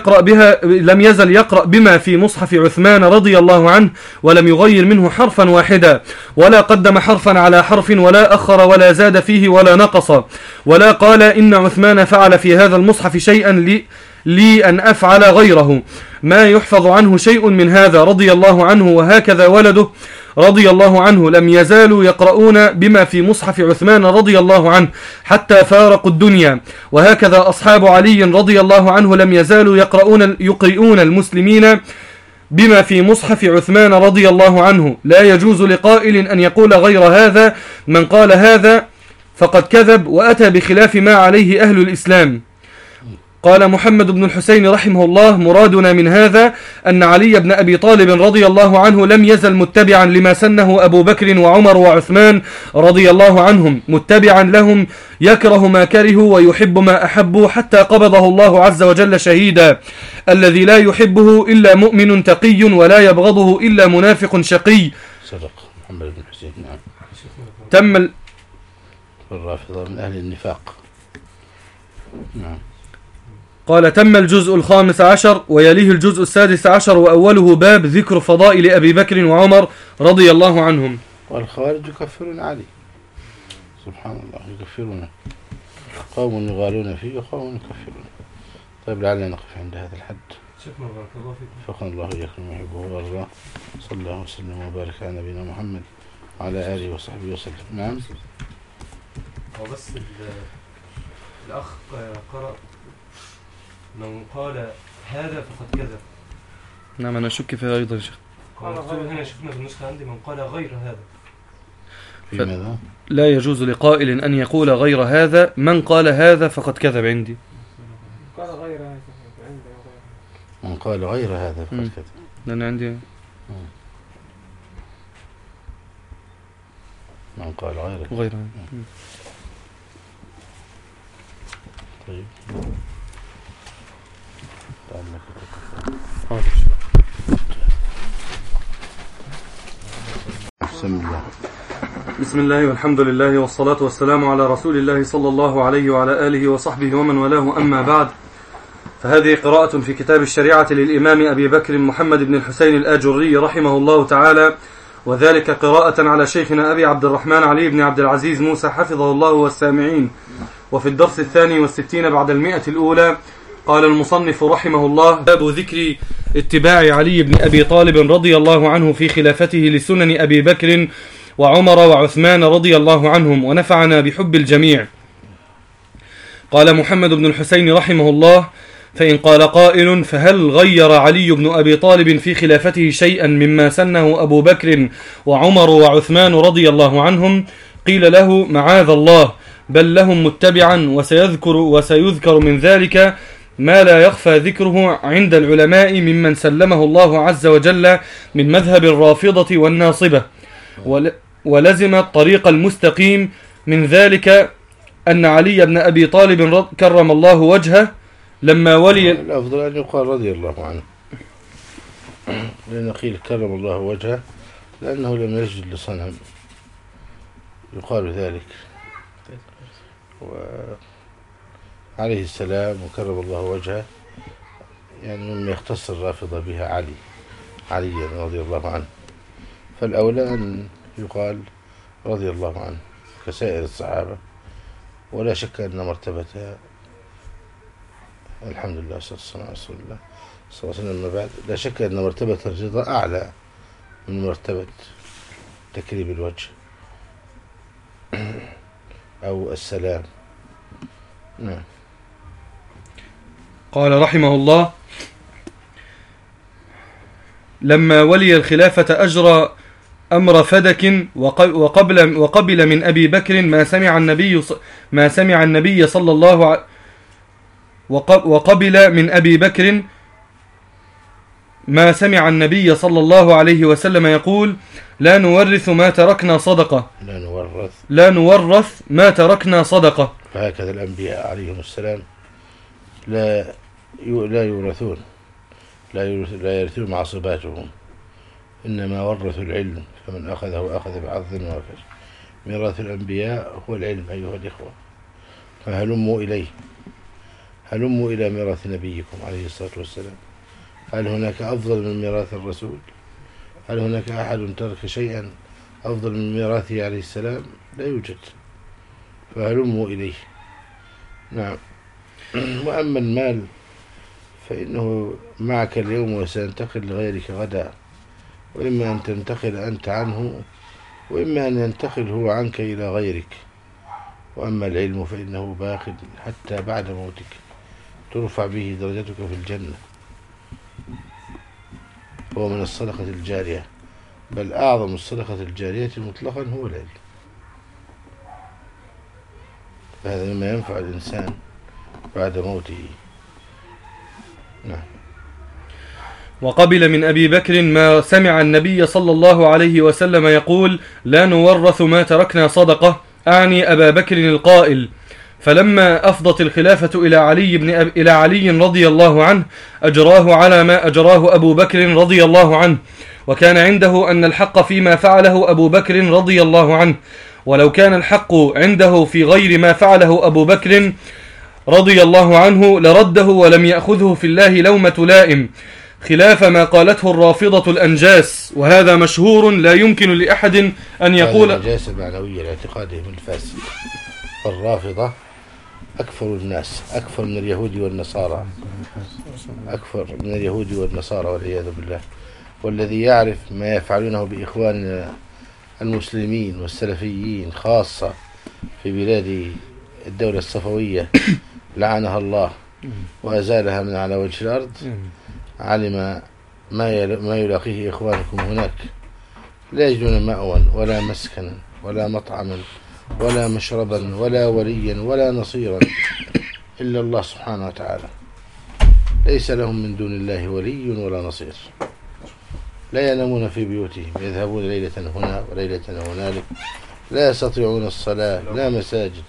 يزل يقرأ بما في مصحف عثمان رضي الله عنه ولم يغير منه حرفا واحدا، ولا قدم حرفا على حرف، ولا أخر ولا زاد فيه ولا نقص، ولا قال إن عثمان فعل في هذا المصحف شيئا لي أن أفعل غيره، ما يحفظ عنه شيء من هذا رضي الله عنه. وهكذا ولده رضي الله عنه لم يزالوا يقرؤون بما في مصحف عثمان رضي الله عنه حتى فارقوا الدنيا. وهكذا أصحاب علي رضي الله عنه لم يزالوا يقرؤون المسلمين بما في مصحف عثمان رضي الله عنه. لا يجوز لقائل أن يقول غير هذا، من قال هذا فقد كذب وأتى بخلاف ما عليه أهل الإسلام. قال محمد بن الحسين رحمه الله: مرادنا من هذا أن علي بن أبي طالب رضي الله عنه لم يزل متبعا لما سنه أبو بكر وعمر وعثمان رضي الله عنهم، متبعا لهم، يكره ما كرهوا ويحب ما أحبوا، حتى قبضه الله عز وجل شهيدا، الذي لا يحبه إلا مؤمن تقي ولا يبغضه إلا منافق شقي. صدق محمد بن الحسين. نعم. تم الرافضة من أهل النفاق. نعم. قال: تم الجزء 15 ويليه الجزء 16 وأوله باب ذكر فضائل أبي بكر وعمر رضي الله عنهم. والخوارج يكفرون علي، سبحان الله، يكفرون، قوم يغالون فيه وقوم يكفرون. طيب لعلنا نقف عند هذا الحد. شكرا بارك الله فيكم. فقنا الله إياكم ويحبه ويرضاه. صلى الله وسلم وبارك على نبينا محمد وعلى آله وصحبه وسلم. نعم. هو بس الأخ قرأ من قال هذا فقد كذب. نعم أنا أشك فيها أيضا يا شيخ. هنا شفنا في النسخة عندي من قال غير هذا. في ماذا؟ لا يجوز لقائل أن يقول غير هذا، من قال هذا فقد كذب عندي. قال غير هذا عندي. من قال غير هذا فقد كذب. لأن عندي من قال غير هذا. طيب. بسم الله والحمد لله والصلاة والسلام على رسول الله صلى الله عليه وعلى آله وصحبه ومن والاه، أما بعد، فهذه قراءة في كتاب الشريعة للإمام أبي بكر محمد بن الحسين الآجري رحمه الله تعالى، وذلك قراءة على شيخنا أبي عبد الرحمن علي بن عبد العزيز موسى حفظه الله والسامعين. وفي الدرس 62 بعد 100 الأولى قال المصنف رحمه الله: باب ذكر اتباع علي بن أبي طالب رضي الله عنه في خلافته لسنن أبي بكر وعمر وعثمان رضي الله عنهم، ونفعنا بحب الجميع. قال محمد بن الحسين رحمه الله: فإن قال قائل: فهل غير علي بن أبي طالب في خلافته شيئا مما سنه أبو بكر وعمر وعثمان رضي الله عنهم؟ قيل له: معاذ الله، بل لهم متبعا، وسيذكر من ذلك ما لا يخفى ذكره عند العلماء ممن سلمه الله عز وجل من مذهب الرافضة والناصبة، ولزم الطريق المستقيم. من ذلك أن علي بن أبي طالب كرم الله وجهه لما ولي. الأفضل أن يقال رضي الله عنه، لأن قيل كرم الله وجهه لأنه لم يسجد لصنم، يقال ذلك. وعليه السلام وكرم الله وجهه يعني مما يختص الرافضة بها علي رضي الله عنه، فالأولى أن يقال رضي الله عنه كسائر الصحابة. ولا شك أن مرتبتها، الحمد لله صلى الله عليه وسلم صلى الله عليه وسلم، بعد لا شك أن مرتبة الرضا أعلى من مرتبة تكريم الوجه أو السلام. نعم. قال رحمه الله: لما ولي الخلافة أجرى أمر فدك، وقبل من أبي بكر ما سمع النبي صلى الله وقبل من أبي بكر ما سمع النبي صلى الله عليه وسلم يقول: لا نورث ما تركنا صدقة. لا نورث ما تركنا صدقة. فهكذا الأنبياء عليهم السلام لا يورثون، لا يرثون معصباتهم، إنما ورثوا العلم، فمن أخذه أخذ بعض وافر. ميراث الأنبياء هو العلم أيها الإخوة، فهلموا إليه، هلموا إلى ميراث نبيكم عليه الصلاة والسلام. هل هناك أفضل من ميراث الرسول؟ هل هناك أحد ترك شيئا أفضل من ميراثه عليه السلام؟ لا يوجد. فهلموا إليه. نعم. وأما المال فإنه معك اليوم وسينتقل لغيرك غدا، وإما أن تنتقل أنت عنه، وإما أن ينتقل هو عنك إلى غيرك. وأما العلم فإنه باق حتى بعد موتك، ترفع به درجتك في الجنة، هو من الصدقة الجارية، بل أعظم الصدقة الجارية مطلقا هو العلم. فهذا مما ينفع الإنسان بعد موته. نعم. وقبل من أبي بكر ما سمع النبي صلى الله عليه وسلم يقول: لا نورث ما تركنا صدقة، أعني أبا بكر القائل: فلما أفضت الخلافة إلى علي رضي الله عنه أجراه على ما أجراه أبو بكر رضي الله عنه، وكان عنده أن الحق فيما فعله أبو بكر رضي الله عنه، ولو كان الحق عنده في غير ما فعله أبو بكر رضي الله عنه لرده ولم يأخذه في الله لومة لائم، خلاف ما قالته الرافضة الأنجاس، وهذا مشهور لا يمكن لأحد أن يقول. الأنجاس المعنوية لاعتقادهم الفاسد. الرافضة أكفر الناس، أكفر من اليهود والنصارى، أكفر من اليهود والنصارى والعياذ بالله. والذي يعرف ما يفعلونه بإخواننا المسلمين والسلفيين خاصة في بلاد الدولة الصفوية لعنها الله وأزالها من على وجه الأرض، علم ما يلاقيه إخوانكم هناك. لا يجدون مأوى ولا مسكنا ولا مطعما ولا مشربا ولا وليا ولا نصيرا إلا الله سبحانه وتعالى. ليس لهم من دون الله ولي ولا نصير. لا ينامون في بيوتهم، يذهبون ليلة هنا وليلة هنالك، لا يستطيعون الصلاة، لا مساجد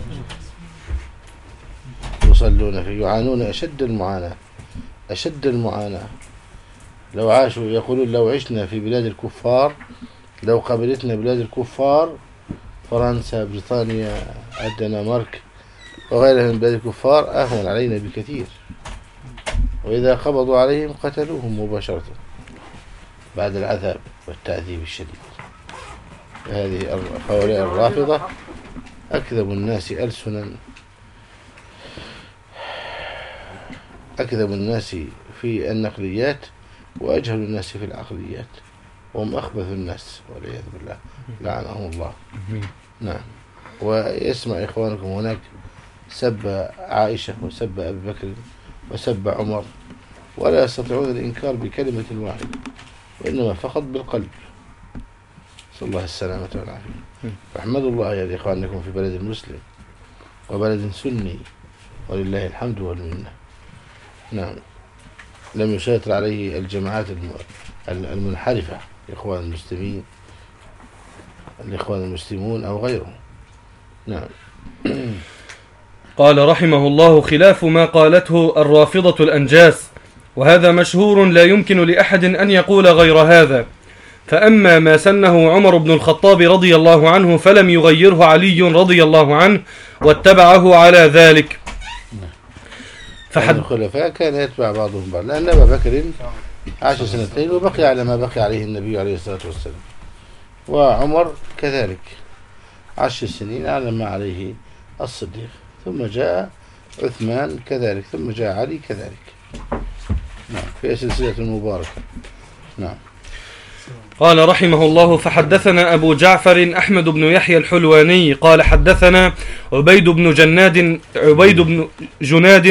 يصلون فيه، يعانون أشد المعاناة. لو عاشوا، يقولون لو عشنا في بلاد الكفار، لو قبلتنا بلاد الكفار، فرنسا، بريطانيا، الدنمارك وغيرها من بلاد الكفار، أهون علينا بكثير. وإذا قبضوا عليهم قتلوهم مباشرة بعد العذاب والتعذيب الشديد. هؤلاء الرافضة أكذب الناس ألسنا، أكذب الناس في النقليات وأجهل الناس في العقليات، وهم أخبث الناس والعياذ بالله، لعنهم الله. نعم. ويسمع إخوانكم هناك سب عائشة وسب أبي بكر وسب عمر، ولا يستطيعون الإنكار بكلمة واحدة، وإنما فقط بالقلب. صلى الله السلامة والعافية. فاحمدوا الله يا إخوانكم في بلد مسلم وبلد سني، ولله الحمد والمنة. نعم. لم يسيطر عليه الجماعات المنحرفة، الإخوان المسلمين، الإخوان المسلمون أو غيرهم. نعم. قال رحمه الله: خلاف ما قالته الرافضة الأنجاس، وهذا مشهور لا يمكن لأحد أن يقول غير هذا. فأما ما سنه عمر بن الخطاب رضي الله عنه فلم يغيره علي رضي الله عنه واتبعه على ذلك. الخلفاء كان يتبع بعضهم بعض، لأن أبا بكر عاش سنتين وبقي على ما بقي عليه النبي عليه الصلاة والسلام، وعمر كذلك عاش سنين على ما عليه الصديق، ثم جاء عثمان كذلك، ثم جاء علي كذلك. نعم. في سلسلة مباركة. نعم. قال رحمه الله: فحدثنا أبو جعفر أحمد بن يحيى الحلواني قال حدثنا عبيد بن جناد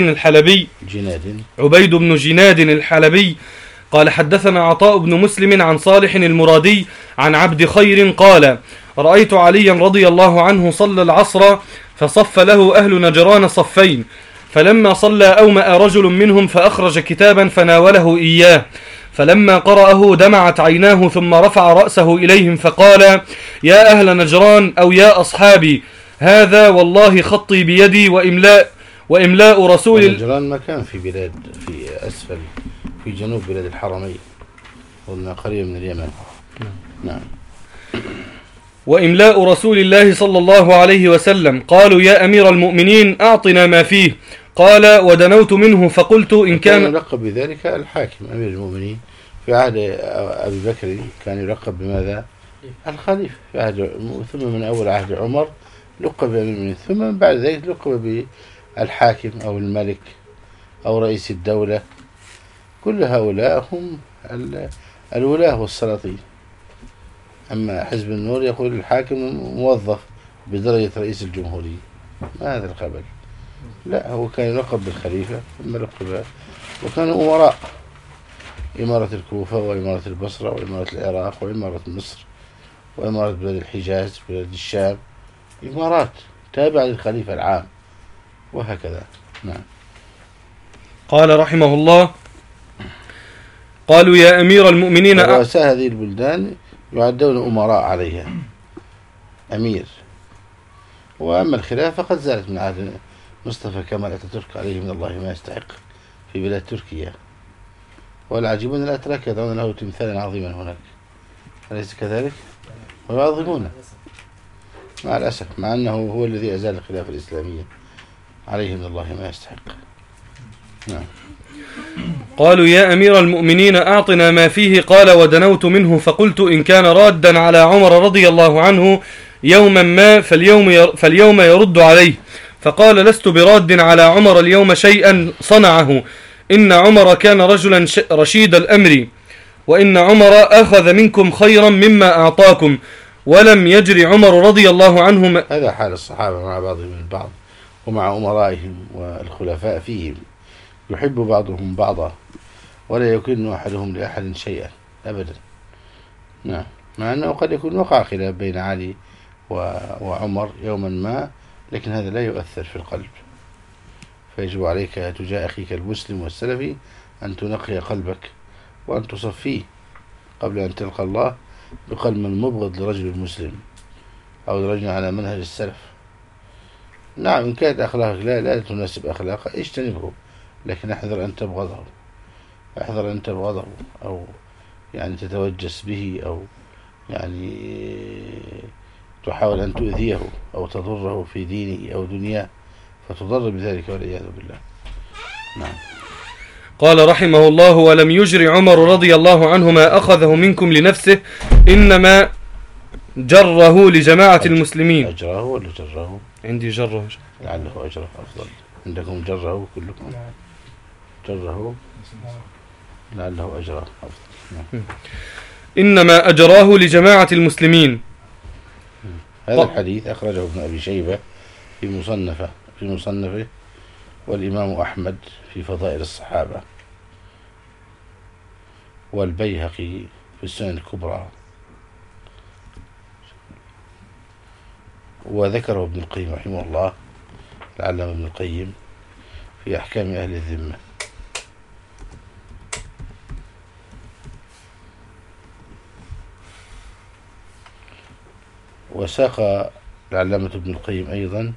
الحلبي قال حدثنا عطاء بن مسلم عن صالح المرادي عن عبد خير قال: رأيت عليا رضي الله عنه صلى العصر فصف له أهل نجران صفين، فلما صلى أومأ رجل منهم فأخرج كتابا فناوله إياه، فلما قرأه دمعت عيناه، ثم رفع رأسه إليهم فقال: يا أهل نجران أو يا أصحابي، هذا والله خطي بيدي وإملاء رسول نجران مكان في بلاد في أسفل في جنوب بلاد الحرمين، قلنا قريب من اليمن. نعم. وإملاء رسول الله صلى الله عليه وسلم. قالوا: يا أمير المؤمنين أعطنا ما فيه. قال ودنوت منه فقلت إن كان كان يلقب بذلك الحاكم أمير المؤمنين. في عهد أبي بكر كان يلقب بماذا؟ الخليفة. في عهد ثم من أول عهد عمر لقب بأمير المؤمنين، ثم من بعد ذلك لقب بالحاكم أو الملك أو رئيس الدولة. كل هؤلاء هم الولاة والسلاطين. أما حزب النور يقول الحاكم موظف بدرجة رئيس الجمهورية. ما هذا الخبل؟ لا، هو كان يلقب بالخليفة ثم لقب، وكانوا أمراء، إمارة الكوفة وإمارة البصرة وإمارة العراق وإمارة مصر وإمارة بلاد الحجاز بلاد الشام، إمارات تابعة للخليفة العام، وهكذا. نعم. قال رحمه الله: قالوا يا أمير المؤمنين رؤساء هذه البلدان يعدون أمراء عليها، أمير. وأما الخلافة قد زالت من عهد مصطفى كمال أتاتورك عليه من الله ما يستحق في بلاد تركيا، والعجيب أن الأتراك يضعون له تمثالا عظيما هناك، أليس كذلك؟ ويعظمونه مع الأسف، مع أنه هو الذي أزال الخلافة الإسلامية عليه من الله ما يستحق. نعم. قالوا يا أمير المؤمنين أعطنا ما فيه. قال ودنوت منه فقلت إن كان رادا على عمر رضي الله عنه يوما ما فاليوم يرد عليه. فقال لست براد على عمر اليوم شيئا صنعه، إن عمر كان رجلا رشيد الأمر، وإن عمر أخذ منكم خيرا مما أعطاكم، ولم يجري عمر رضي الله عنه. هذا حال الصحابة مع بعضهم البعض ومع أمرائهم والخلفاء فيهم، يحب بعضهم بعضا ولا يكن أحدهم لأحد شيئا أبدا. نعم. مع أنه قد يكون وقع خلاف بين علي وعمر يوما ما، لكن هذا لا يؤثر في القلب. فيجب عليك تجاه أخيك المسلم والسلفي أن تنقي قلبك وأن تصفيه قبل أن تلقى الله بقلب مبغض لرجل مسلم أو لرجل على منهج السلف. نعم، إن كانت أخلاقك لا تناسب أخلاقه اجتنبه، لكن احذر أن تبغضه، احذر أن تبغضه أو يعني تتوجس به، أو يعني تحاول أن تؤذيه أو تضره في دينه أو دنياه فتضر بذلك والعياذ بالله. نعم. قال رحمه الله: ولم يجر عمر رضي الله عنه ما أخذه منكم لنفسه، إنما جره لجماعة المسلمين. أجره ولا جره؟ عندي جره، لعله أجره أفضل. عندكم جره كلكم؟ جره لعله أجره أفضل. نعم. إنما أجراه لجماعة المسلمين. هذا الحديث أخرجه ابن أبي شيبة في مصنفه والإمام أحمد في فضائل الصحابة، والبيهقي في السنن الكبرى، وذكره ابن القيم رحمه الله العلامة ابن القيم في أحكام أهل الذمة. وساق العلامة ابن القيم أيضا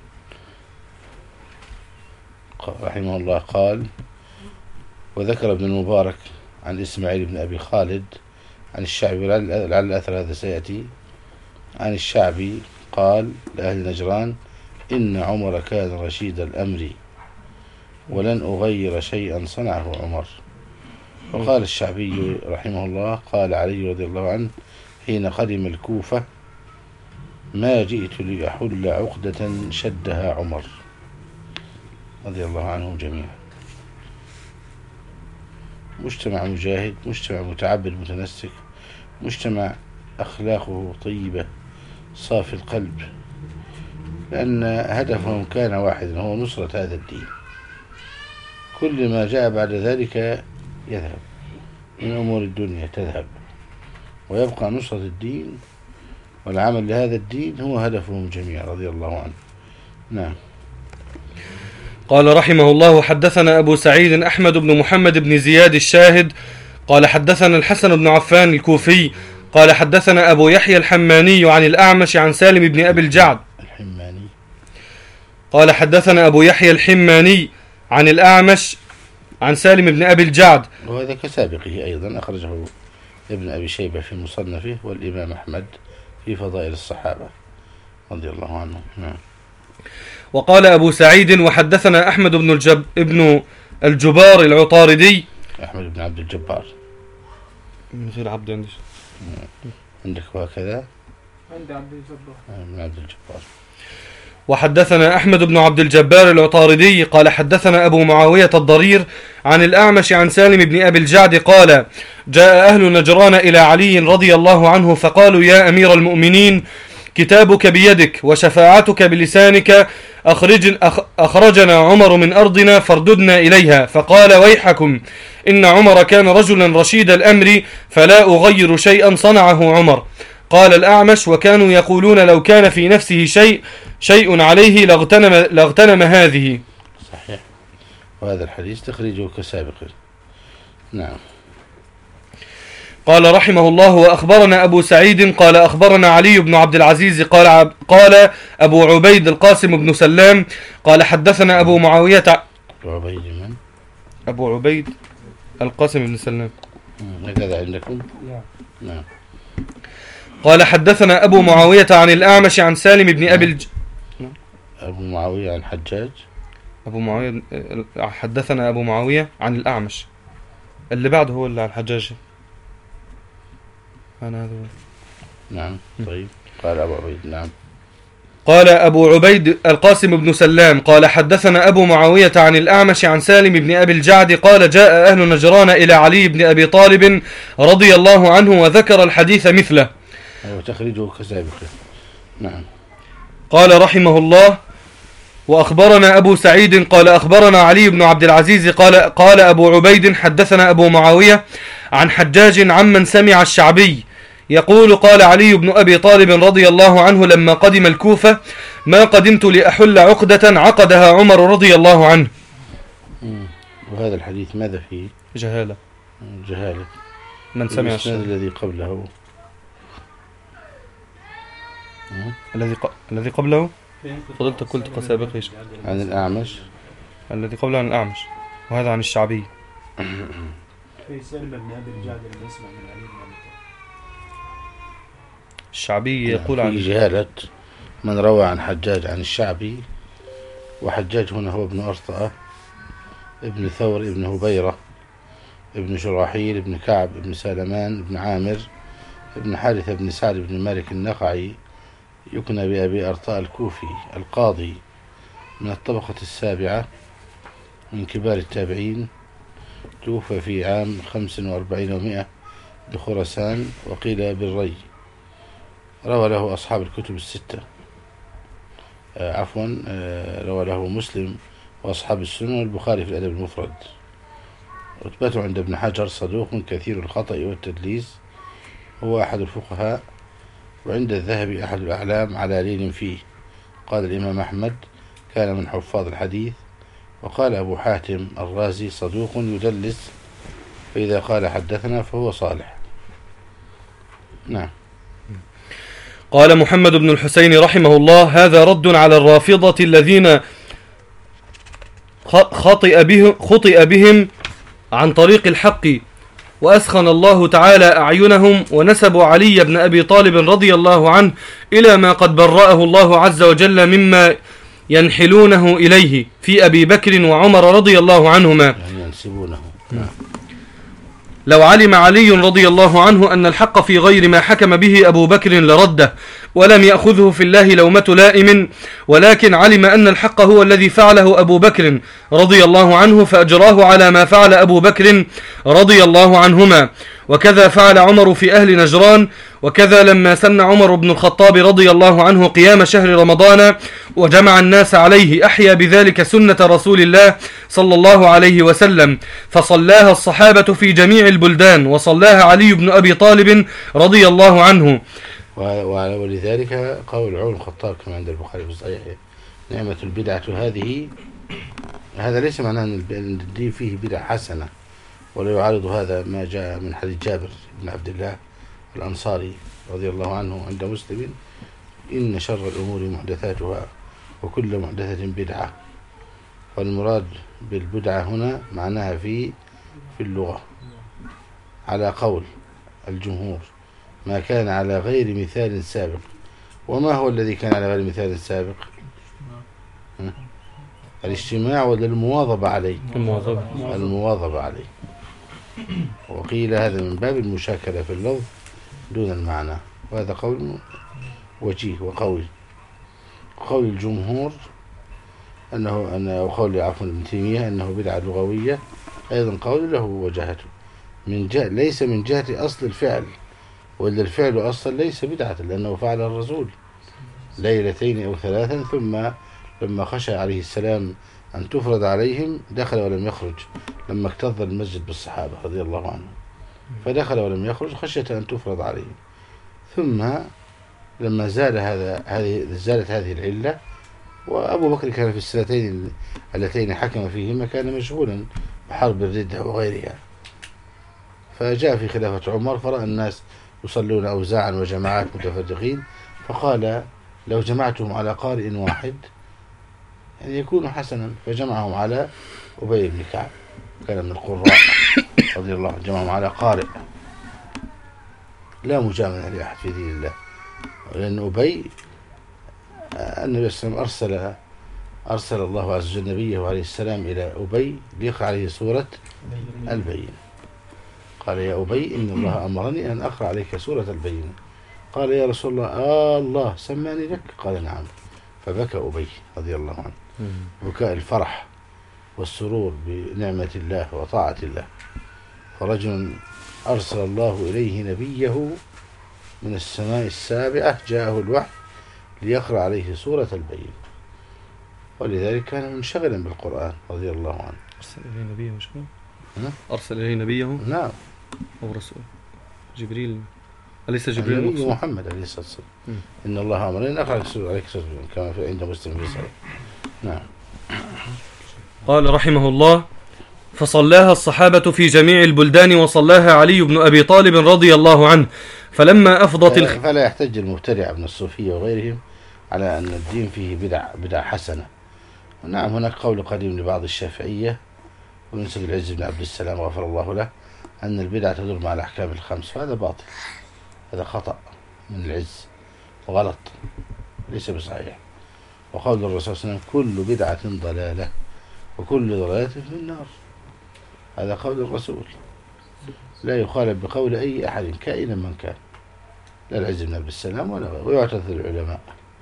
رحمه الله قال: وذكر ابن المبارك عن إسماعيل بن أبي خالد عن الشعبي، لعل الأثر هذا سيأتي، عن الشعبي قال لأهل نجران: إن عمر كان رشيد الأمر ولن أغير شيئا صنعه عمر. وقال الشعبي رحمه الله: قال علي رضي الله عنه حين قدم الكوفة: ما جئت لأحل عقدة شدها عمر، رضي الله عنهم جميعا. مجتمع مجاهد، مجتمع متعبد متنسك، مجتمع أخلاقه طيبة صافي القلب، لأن هدفهم كان واحدا، هو نصرة هذا الدين. كل ما جاء بعد ذلك يذهب من أمور الدنيا تذهب، ويبقى نصرة الدين والعمل لهذا الدين هو هدفهم جميعا رضي الله عنه. نعم. قال رحمه الله: حدثنا أبو سعيد أحمد بن محمد بن زياد الشاهد قال حدثنا الحسن بن عفان الكوفي قال حدثنا أبو يحيى الحماني عن الأعمش عن سالم بن أبي الجعد قال حدثنا أبو يحيى الحماني عن الأعمش عن سالم بن أبي الجعد، وهذا كسابقه أيضا أخرجه ابن أبي شيبة في مصنفه والإمام أحمد في فضائل الصحابة رضي الله عنهم. نعم. وقال أبو سعيد وحدثنا أحمد ابن الجبار العطاردي. أحمد بن عبد الجبار من غير عبد عندي. عندك وهكذا عند عبد الجبار بن عبد الجبار. وحدثنا أحمد بن عبد الجبار العطاردي قال حدثنا أبو معاوية الضرير عن الأعمش عن سالم بن أبي الجعد قال جاء أهل نجران إلى علي رضي الله عنه فقالوا يا أمير المؤمنين كتابك بيدك وشفاعتك بلسانك أخرجنا عمر من أرضنا فارددنا إليها. فقال ويحكم إن عمر كان رجلا رشيد الأمر فلا أغير شيئا صنعه عمر. قال الأعمش وكانوا يقولون لو كان في نفسه شيء عليه لاغتنم هذه. صحيح. وهذا الحديث تخريجه كسابق. نعم. قال رحمه الله وأخبرنا أبو سعيد قال أخبرنا علي بن عبد العزيز قال أبو عبيد القاسم بن سلام قال حدثنا أبو معاوية. أبو عبيد القاسم بن سلام هكذا عندكم؟ نعم. قال حدثنا أبو معاوية عن الأعمش عن سالم بن أبي أبو معاوية عن حجاج. أبو معاوية حدثنا أبو معاوية عن الأعمش اللي بعده هو اللي عن الحجاج. نعم. طيب. قال أبو عبيد. نعم. قال أبو عبيد القاسم بن سلام قال حدثنا أبو معاوية عن الأعمش عن سالم بن أبي الجعد قال جاء أهل نجران إلى علي بن أبي طالب رضي الله عنه وذكر الحديث مثله. وتخريجه كسابق. نعم. قال رحمه الله وأخبرنا أبو سعيد قال أخبرنا علي بن عبد العزيز قال أبو عبيد حدثنا أبو معاوية عن حجاج عمن سمع الشعبي يقول قال علي بن أبي طالب رضي الله عنه لما قدم الكوفة ما قدمت لأحل عقدة عقدها عمر رضي الله عنه. وهذا الحديث ماذا فيه؟ جهالة من سمع الشعبي. الذي قبله الذي قبله فضلت قلت كسابقه عن الأعمش. الذي قبله عن الأعمش وهذا عن الشعبي. في سالم بن أبي الجعد لما يسمع من علي بن أبي طالب. الشعبي يقول عن جهالة من روى عن حجاج عن الشعبي. وحجاج هنا هو ابن أرطأة ابن ثور ابن هبيرة ابن شراحيل ابن كعب ابن سلمان ابن عامر ابن حارثة ابن سعد ابن مالك النخعي يكنى بأبي أرطاء الكوفي القاضي من الطبقة السابعة من كبار التابعين. توفى في عام 45 و100 بخراسان وقيل بالري. روى له أصحاب الكتب الستة روى له مسلم وأصحاب السنن والبخاري في الأدب المفرد. رتبته عند ابن حجر صدوق كثير الخطأ والتدليس هو أحد الفقهاء. وعند الذهبي أحد الأعلام على لين فيه. قال الإمام أحمد كان من حفاظ الحديث. وقال أبو حاتم الرازي صدوق يدلس فإذا قال حدثنا فهو صالح. نعم. قال محمد بن الحسين رحمه الله هذا رد على الرافضة الذين خطئ بهم عن طريق الحق وأسخن الله تعالى أعينهم ونسبوا علي بن أبي طالب رضي الله عنه إلى ما قد برأه الله عز وجل مما ينحلونه إليه في أبي بكر وعمر رضي الله عنهما. لو علم علي رضي الله عنه أن الحق في غير ما حكم به أبو بكر لرده ولم يأخذه في الله لومة لائم ولكن علم أن الحق هو الذي فعله أبو بكر رضي الله عنه فأجراه على ما فعل أبو بكر رضي الله عنهما. وكذا فعل عمر في أهل نجران. وكذا لما سن عمر بن الخطاب رضي الله عنه قيام شهر رمضان وجمع الناس عليه أحيا بذلك سنة رسول الله صلى الله عليه وسلم فصلاها الصحابة في جميع البلدان وصلاها علي بن أبي طالب رضي الله عنه. ولذلك قول عمر الخطاب كما عند البخاري في صحيحه نعمة البدعة هذا ليس معناه أن الدين فيه بدعة حسنة ولا يعارض هذا ما جاء من حديث جابر بن عبد الله الأنصاري رضي الله عنه عند مسلم إن شر الأمور محدثاتها وكل محدثة بدعة. والمراد بالبدعة هنا معناها في اللغة على قول الجمهور ما كان على غير مثال سابق. وما هو الذي كان على غير مثال سابق؟ الاجتماع ولا المواظبة عليه؟ المواظبة عليه. وقيل هذا من باب المشاكلة في اللفظ دون المعنى، وهذا قول وجيه وقوي. قول الجمهور أنه قول عفوا ابن تيمية أنه بدعة لغوية، أيضا قول له وجهته ليس من جهة أصل الفعل، وإلا الفعل أصلا ليس بدعة لأنه فعل الرسول ليلتين أو ثلاثا، ثم لما خشى عليه السلام أن تفرض عليهم دخل ولم يخرج، لما اكتظ المسجد بالصحابة رضي الله عنهم فدخل ولم يخرج خشية أن تفرض عليهم. ثم لما زالت هذه العلة، وأبو بكر كان في السنتين اللتين حكم فيهما كان مشغولا بحرب الردة وغيرها، فجاء في خلافة عمر فرأى الناس يصلون أوزاعا وجماعات متفرقين، فقال لو جمعتهم على قارئ واحد يعني يكون حسنا، فجمعهم على أبي بن كعب كان من القراء رضي الله عنه، جمعهم على قارئ لا مجاملة لأحد في دين الله، لأن أبي النبي صلى الله عليه وسلم أرسل الله عز وجل نبيه عليه السلام إلى أبي ليقرأ عليه سورة البينة. قال يا أبي إن الله أمرني أن أقرأ عليك سورة البينة. قال يا رسول الله الله سماني لك؟ قال نعم. فبكى أبي رضي الله عنه بكاء الفرح والسرور بنعمة الله وطاعة الله. فرجل أرسل الله إليه نبيه من السماء السابعة جاءه الوحي ليقرأ عليه سورة البينة، ولذلك كان منشغلا بالقرآن رضي الله عنه. أرسل إليه نبيه شنو؟ أرسل إليه نبيه؟ نعم. أو رسول جبريل؟ أليس جبريل المقصود؟ محمد عليه الصلاة والسلام. إن الله أمرني أن أقرأ عليك سورة البينة كما في عند مسلم في صحيح. نعم. قال رحمه الله: فصلاها الصحابة في جميع البلدان، وصلاها علي بن أبي طالب رضي الله عنه، فلما أفضت فلا يحتج المبتدع من الصوفية وغيرهم على أن الدين فيه بدع حسنة. نعم هناك قول قديم لبعض الشافعية وينسب العز بن عبد السلام غفر الله له أن البدع تدور مع الأحكام الخمس، وهذا باطل، هذا خطأ من العز وغلط ليس بصحيح. وقول الرسول صلى الله عليه وسلم كل بدعة ضلالة وكل ضلالة في النار، هذا قول الرسول لا يخالف بقول أي أحد كائنا من كان، لا العز بن عبد السلام ولا غيره، ويعتذر العلماء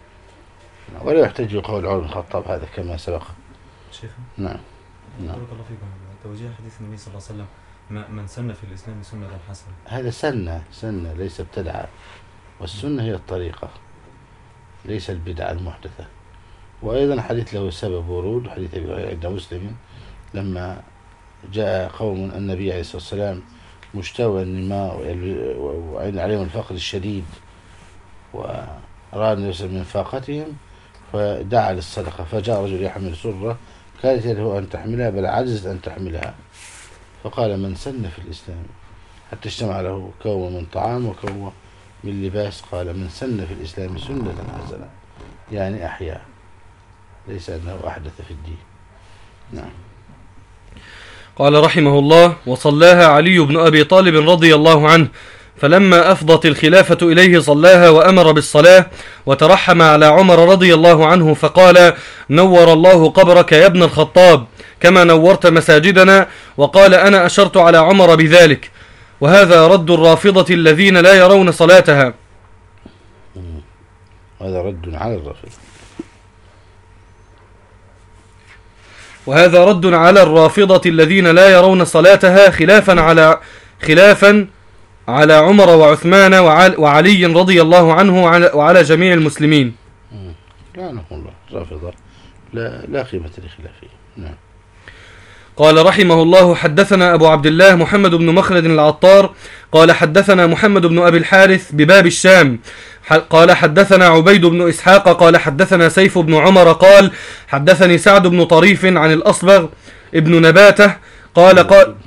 ولا يحتج بقول عمر بن الخطاب هذا كما سبق. شيخ نعم. بارك الله فيكم. توجيه حديث النبي صلى الله عليه وسلم من سن في الإسلام سنة حسنة، هذا سنة ليس ابتدعة، والسنة هي الطريقة ليس البدعة المحدثة. وأيضا حديث له سبب ورود، حديث أبي هريرة عند مسلم لما جاء قوم النبي عليه الصلاة والسلام مشتوى النماء وعين عليهم الفقر الشديد، وأراد النبي من فاقتهم فدعا للصدقة، فجاء رجل يحمل سرة كانت يده أن تحملها بل عجزت أن تحملها، فقال من سن في الإسلام حتى اجتمع له كوم من طعام وكوم من لباس، قال من سن في الإسلام سنة حسنة، يعني أحيا، ليس أنه أحدث في الدين. نعم. قال رحمه الله: وصلاها علي بن أبي طالب رضي الله عنه، فلما أفضت الخلافة إليه صلاها وأمر بالصلاة، وترحم على عمر رضي الله عنه فقال: نور الله قبرك يا ابن الخطاب كما نورت مساجدنا، وقال: أنا أشرت على عمر بذلك. وهذا رد الرافضة الذين لا يرون صلاتها. هذا رد على الرافضة. وهذا رد على الرافضة الذين لا يرون صلاتها، خلافا على عمر وعثمان وعلي رضي الله عنه وعلى جميع المسلمين. لعنهم الله. الرافضة لا قيمة لخلافه. نعم. قال رحمه الله: حدثنا أبو عبد الله محمد بن مخلد العطار قال حدثنا محمد بن أبي الحارث بباب الشام قال حدثنا عبيد بن إسحاق قال حدثنا سيف بن عمر قال حدثني سعد بن طريف عن الأصبغ ابن نباتة قال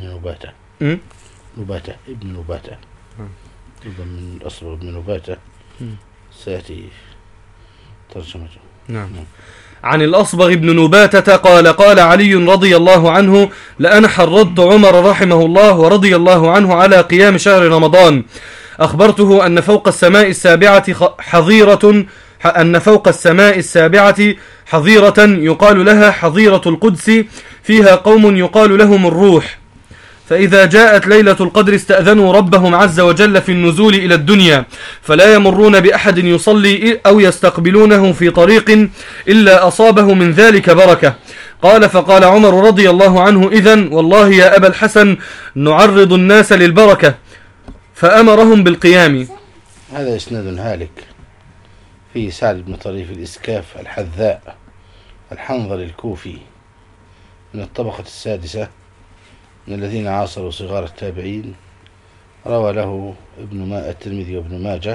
نباتة ابن نباتة من الأصبغ ابن نباتة سيأتي ترجمته. نعم. عن الأصبغ بن نباتة قال علي رضي الله عنه: لأنا حرضت عمر رحمه الله ورضي الله عنه على قيام شهر رمضان، أخبرته أن فوق السماء السابعة أن فوق السماء السابعة حظيرة يقال لها حظيرة القدس فيها قوم يقال لهم الروح، فإذا جاءت ليلة القدر استأذنوا ربهم عز وجل في النزول إلى الدنيا، فلا يمرون بأحد يصلي أو يستقبلونه في طريق إلا أصابه من ذلك بركة. قال فقال عمر رضي الله عنه: إذن والله يا أبا الحسن نعرض الناس للبركة، فأمرهم بالقيام. هذا إسناد هالك فيه سعد بن طريف الإسكاف الحذاء الحنظل الكوفي من الطبقة السادسة من الذين عاصروا صغار التابعين، روى له الترمذي وابن ماجه،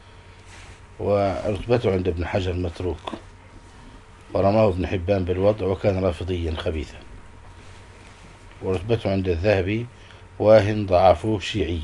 ورتبته عند ابن حجر متروك، ورماه ابن حبان بالوضع وكان رافضيا خبيثا، ورتبته عند الذهبي واهن ضعفه شيعي.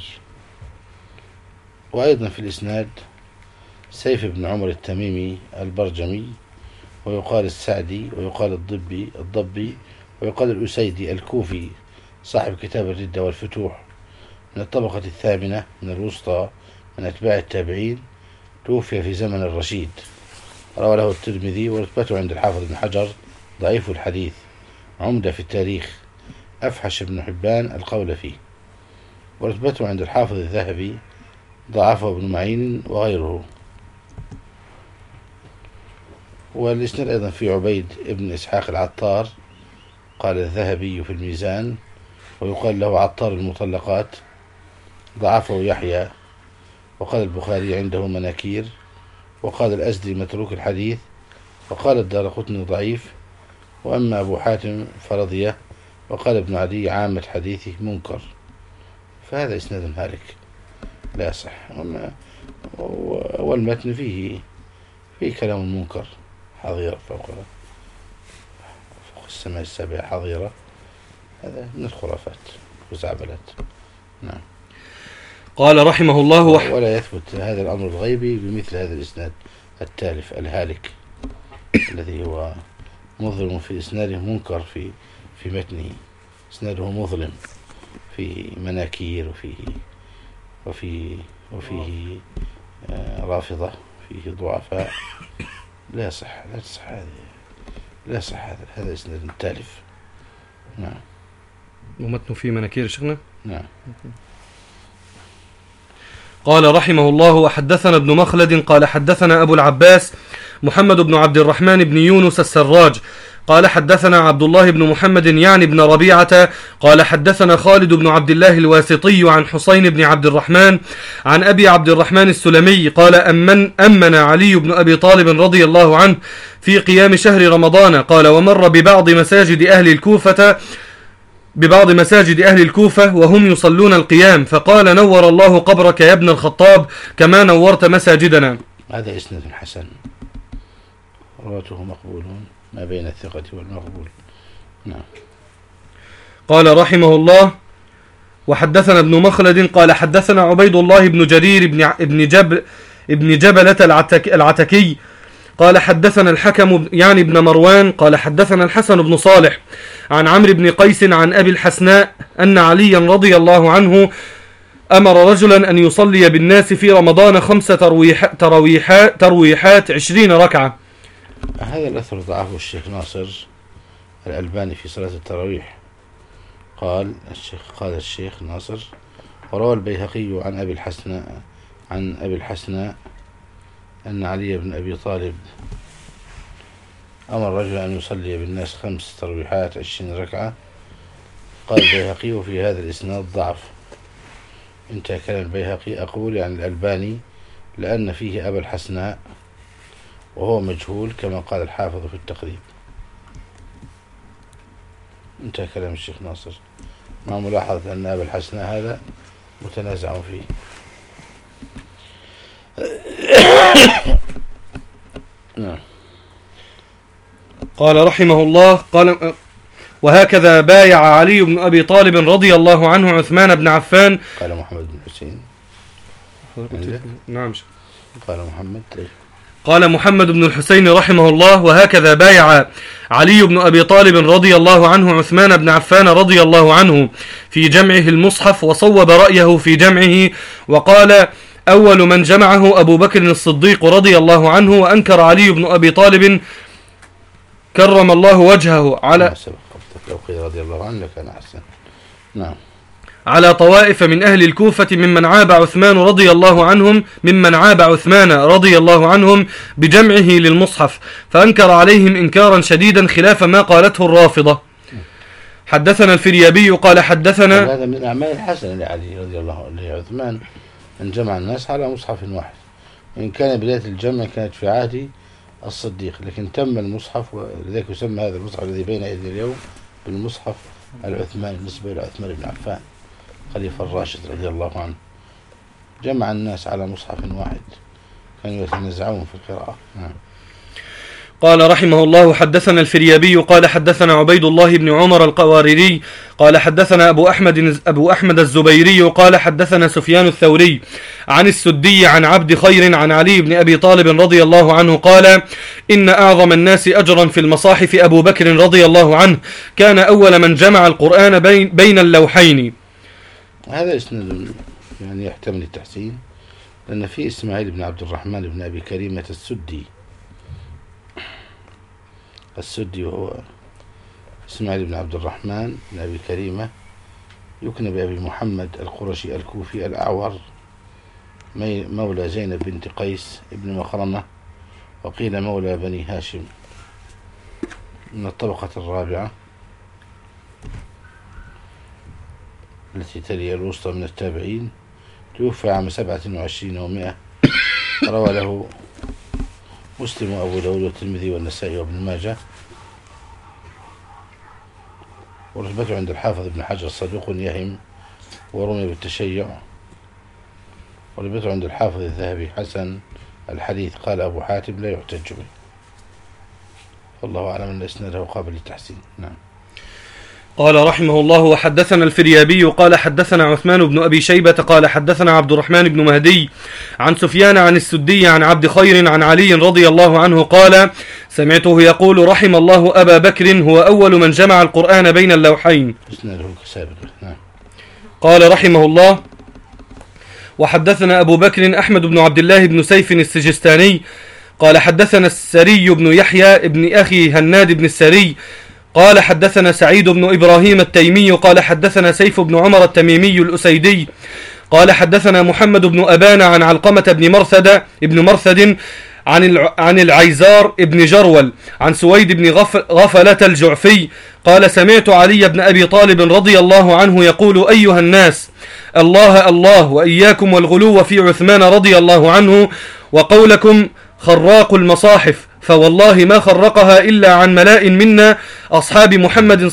وأيضا في الإسناد سيف بن عمر التميمي البرجمي، ويقال السعدي، ويقال الضبي، ويقال الأسيدي الكوفي صاحب كتاب الردة والفتوح من الطبقة الثامنة من الوسطى من أتباع التابعين، توفي في زمن الرشيد، روى له الترمذي، ورتبته عند الحافظ بن حجر ضعيف الحديث عمدة في التاريخ، أفحش ابن حبان القول فيه، ورتبته عند الحافظ الذهبي ضعفه ابن معين وغيره. والإسناد أيضا في عبيد ابن إسحاق العطار، قال الذهبي في الميزان، ويقال له عطار المطلقات، ضعفه يحيى، وقال البخاري عنده مناكير، وقال الأزدي متروك الحديث، وقال الدارقطني ضعيف، وأما أبو حاتم فرضيه، وقال ابن عدي عامة حديثه منكر. فهذا إسناد هالك لا يصح، والمتن فيه كلام منكر. حظيرة فوق السماء السابعة حظيرة، هذا من الخرافات وزعبلات. نعم. قال رحمه الله ولا يثبت هذا الأمر الغيبي بمثل هذا الإسناد التالف الهالك الذي هو مظلم في إسناده، منكر في متنه، إسناده مظلم في مناكير وفيه رافضة، فيه ضعفاء، لا يصح هذا إسناد تالف. نعم. ومتنه في مناكير شيخنا. نعم. قال رحمه الله: وحدثنا ابن مخلد قال حدثنا أبو العباس محمد بن عبد الرحمن بن يونس السراج قال حدثنا عبد الله بن محمد يعني بن ربيعة قال حدثنا خالد بن عبد الله الواسطي عن حسين بن عبد الرحمن عن أبي عبد الرحمن السلمي قال أمن علي بن أبي طالب رضي الله عنه في قيام شهر رمضان، قال ومر ببعض مساجد أهل الكوفة وهم يصلون القيام، فقال نور الله قبرك يا ابن الخطاب كما نورت مساجدنا. هذا إسناد حسن، رواته مقبولون ما بين الثقة والمقبول. نعم. قال رحمه الله: وحدثنا ابن مخلد قال حدثنا عبيد الله بن جرير ابن جبلة العتكي قال حدثنا الحكم يعني بن مروان قال حدثنا الحسن بن صالح عن عمرو بن قيس عن أبي الحسناء أن عليا رضي الله عنه أمر رجلا أن يصلي بالناس في رمضان 5 ترويحات 20 ركعة. هذا الأثر ضعفه الشيخ ناصر الألباني في صلاة التراويح. قال الشيخ ناصر: وروى البيهقي عن أبي الحسناء أن علي بن أبي طالب أمر رجلا أن يصلي بالناس 5 ترويحات 20 ركعة. قال البيهقي: وفي هذا الإسناد ضعف. انتهى كلام البيهقي. أقول يعني الألباني لأن فيه أبا الحسناء وهو مجهول كما قال الحافظ في التقريب. انتهى كلام الشيخ ناصر، مع ملاحظة أن أبا الحسناء هذا متنازع فيه. نعم. قال رحمه الله: قال وهكذا بايع علي بن أبي طالب رضي الله عنه عثمان بن عفان. قال محمد بن حسين. نعم. قال محمد بن الحسين رحمه الله: وهكذا بايع علي بن أبي طالب رضي الله عنه عثمان بن عفان رضي الله عنه في جمعه المصحف، وصوب رأيه في جمعه، وقال أول من جمعه أبو بكر الصديق رضي الله عنه، وأنكر علي بن أبي طالب كرم الله وجهه على لو قيل رضي الله عنه كان أحسن. نعم. على طوائف من أهل الكوفة ممن عاب عثمان رضي الله عنهم بجمعه للمصحف، فأنكر عليهم إنكارا شديدا خلاف ما قالته الرافضة. حدثنا الفريابي قال حدثنا. هذا من الأعمال الحسنة لعلي رضي الله عنه لعثمان أن جمع الناس على مصحف واحد، وإن كان بداية الجمع كانت في عهد الصديق، لكن تم المصحف، ولذلك يسمى هذا المصحف الذي بين أيدينا اليوم بالمصحف العثماني بالنسبة إلى عثمان بن عفان خليفة الراشد رضي الله عنه. جمع الناس على مصحف واحد، كانوا يتنازعون في القراءة. قال رحمه الله حدثنا الفريابي قال حدثنا عبيد الله بن عمر القواريري قال حدثنا أبو أحمد الزبيري قال حدثنا سفيان الثوري عن السدي عن عبد خير عن علي بن أبي طالب رضي الله عنه قال إن أعظم الناس أجرا في المصاحف أبو بكر رضي الله عنه، كان أول من جمع القرآن بين اللوحين. هذا اسناد يعني يحتمل التحسين، لأن في إسماعيل بن عبد الرحمن بن أبي كريمة السدي وهو إسماعيل بن عبد الرحمن بن أبي كريمة، يكنى بأبي محمد القرشي الكوفي الأعور، مولى زينب بنت قيس ابن مخرمة، وقيل مولى بني هاشم، من الطبقة الرابعة التي تلي الوسطى من التابعين. توفي عام 27 و100. روى له مسلم وأبو داود والترمذي والنسائي وابن ماجه. ورتبته عند الحافظ ابن حجر صدوق يهم ورمي بالتشيع. ورتبته عند الحافظ الذهبي حسن الحديث، قال أبو حاتم لا يحتج به. والله أعلم أن إسناده قابل للتحسين. نعم. قال رحمه الله وحدثنا الفريابي قال حدثنا عثمان بن أبي شيبة قال حدثنا عبد الرحمن بن مهدي عن سفيان عن السدي عن عبد خير عن علي رضي الله عنه قال سمعته يقول رحم الله أبا بكر هو أول من جمع القرآن بين اللوحين. قال رحمه الله وحدثنا أبو بكر أحمد بن عبد الله بن سيف السجستاني قال حدثنا السري بن يحيى ابن أخي هناد بن السري قال حدثنا سعيد بن إبراهيم التيمي قال حدثنا سيف بن عمر التميمي الأسيدي قال حدثنا محمد بن أبان عن علقمة بن مرثد عن العيزار بن جرول عن سويد بن غفلة الجعفي قال سمعت علي بن أبي طالب رضي الله عنه يقول أيها الناس الله الله وإياكم والغلو في عثمان رضي الله عنه وقولكم خراق المصاحف، فوالله ما خرقها إلا عن ملاء منا أصحاب محمد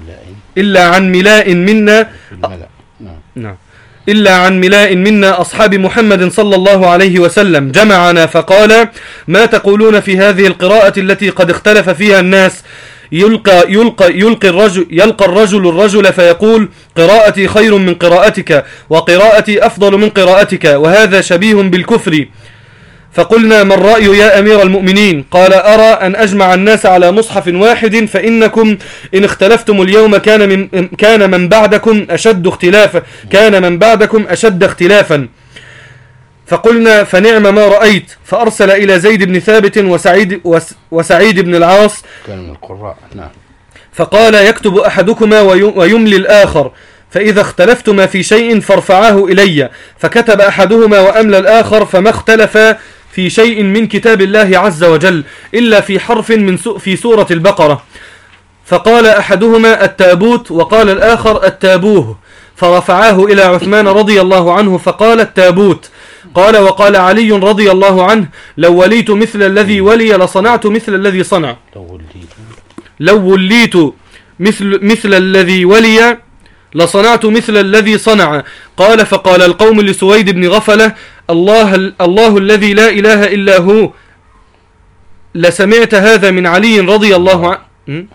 إلا عن ملاء منا أصحاب محمد صلى الله عليه وسلم جمعنا فقال ما تقولون في هذه القراءة التي قد اختلف فيها الناس؟ يلقى الرجل فيقول قراءتي خير من قراءتك وقراءتي أفضل من قراءتك وهذا شبيه بالكفر. فقلنا ما الرأي يا أمير المؤمنين؟ قال أرى أن أجمع الناس على مصحف واحد، فإنكم إن اختلفتم اليوم كان من بعدكم أشد اختلافا. فقلنا فنعم ما رأيت، فأرسل إلى زيد بن ثابت وسعيد بن العاص كان من القراء. نعم. فقال يكتب أحدكما ويملي الآخر، فإذا اختلفتما في شيء فارفعاه إلي. فكتب أحدهما وأملى الآخر، فما اختلف في شيء من كتاب الله عز وجل إلا في حرف في سورة البقرة. فقال أحدهما التابوت وقال الآخر التابوه، فرفعاه إلى عثمان رضي الله عنه فقال التابوت. قال وقال علي رضي الله عنه لو وليت مثل الذي ولي لصنعت مثل الذي صنع. لو وليت مثل الذي ولي لصنعت مثل الذي صنع. قال فقال القوم لسويد بن غفلة الله الذي لا إله إلا هو لسمعت هذا من علي رضي الله عنه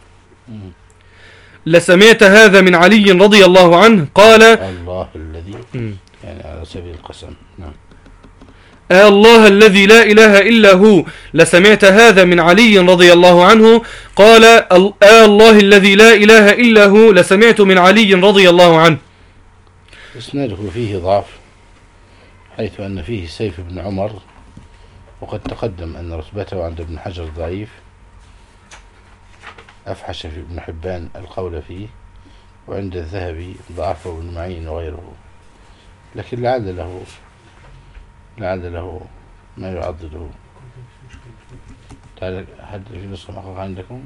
قال الله الذي يعني على سبيل القسم. نعم. الله الذي لا إله إلا هو لسمعت هذا من علي رضي الله عنه قال الله الذي لا إله إلا هو لسمعت من علي رضي الله عنه. إسناده فيه ضعف حيث أن فيه سيف بن عمر، وقد تقدم أن رتبته عند ابن حجر ضعيف، أفحش في ابن حبان القول فيه، وعند الذهبي ضعفه ابن معين وغيره، لكن لعل له ما يعضده. تعال هل في نسخة محققة عندكم؟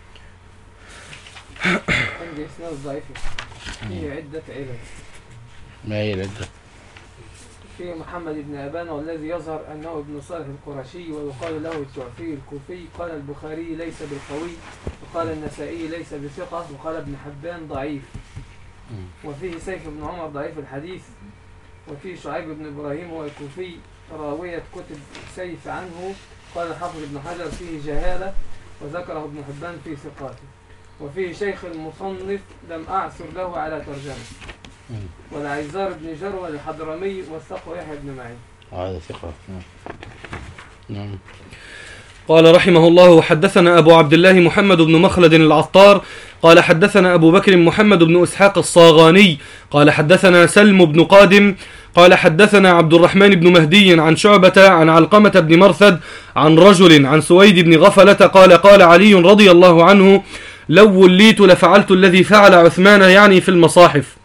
عندي إسناد ضعيف فيه عدة علل. ما هي العدة؟ في محمد بن أبان والذي يظهر أنه ابن صالح القرشي ويقال له الجعفي الكوفي. قال البخاري ليس بالقوي، وقال النسائي ليس بثقة، وقال ابن حبان ضعيف. وفيه سيف بن عمر ضعيف الحديث. وفيه شعيب بن إبراهيم هو الكوفي راوية كتب سيف عنه. قال حافظ ابن حجر فيه جهالة، وذكره ابن حبان في ثقاته. وفيه شيخ المصنف لم أعثر له على ترجمة. والعيزار بن جروة الحضرمي وثقه يحيى بن معين. هذا ثقة. نعم. قال رحمه الله: حدثنا أبو عبد الله محمد بن مخلد العطار قال حدثنا أبو بكر محمد بن إسحاق الصاغاني قال حدثنا سلم بن قادم قال حدثنا عبد الرحمن بن مهدي عن شعبة عن علقمة بن مرثد عن رجل عن سويد بن غفلة قال علي رضي الله عنه: لو وليت لفعلت الذي فعل عثمان، يعني في المصاحف.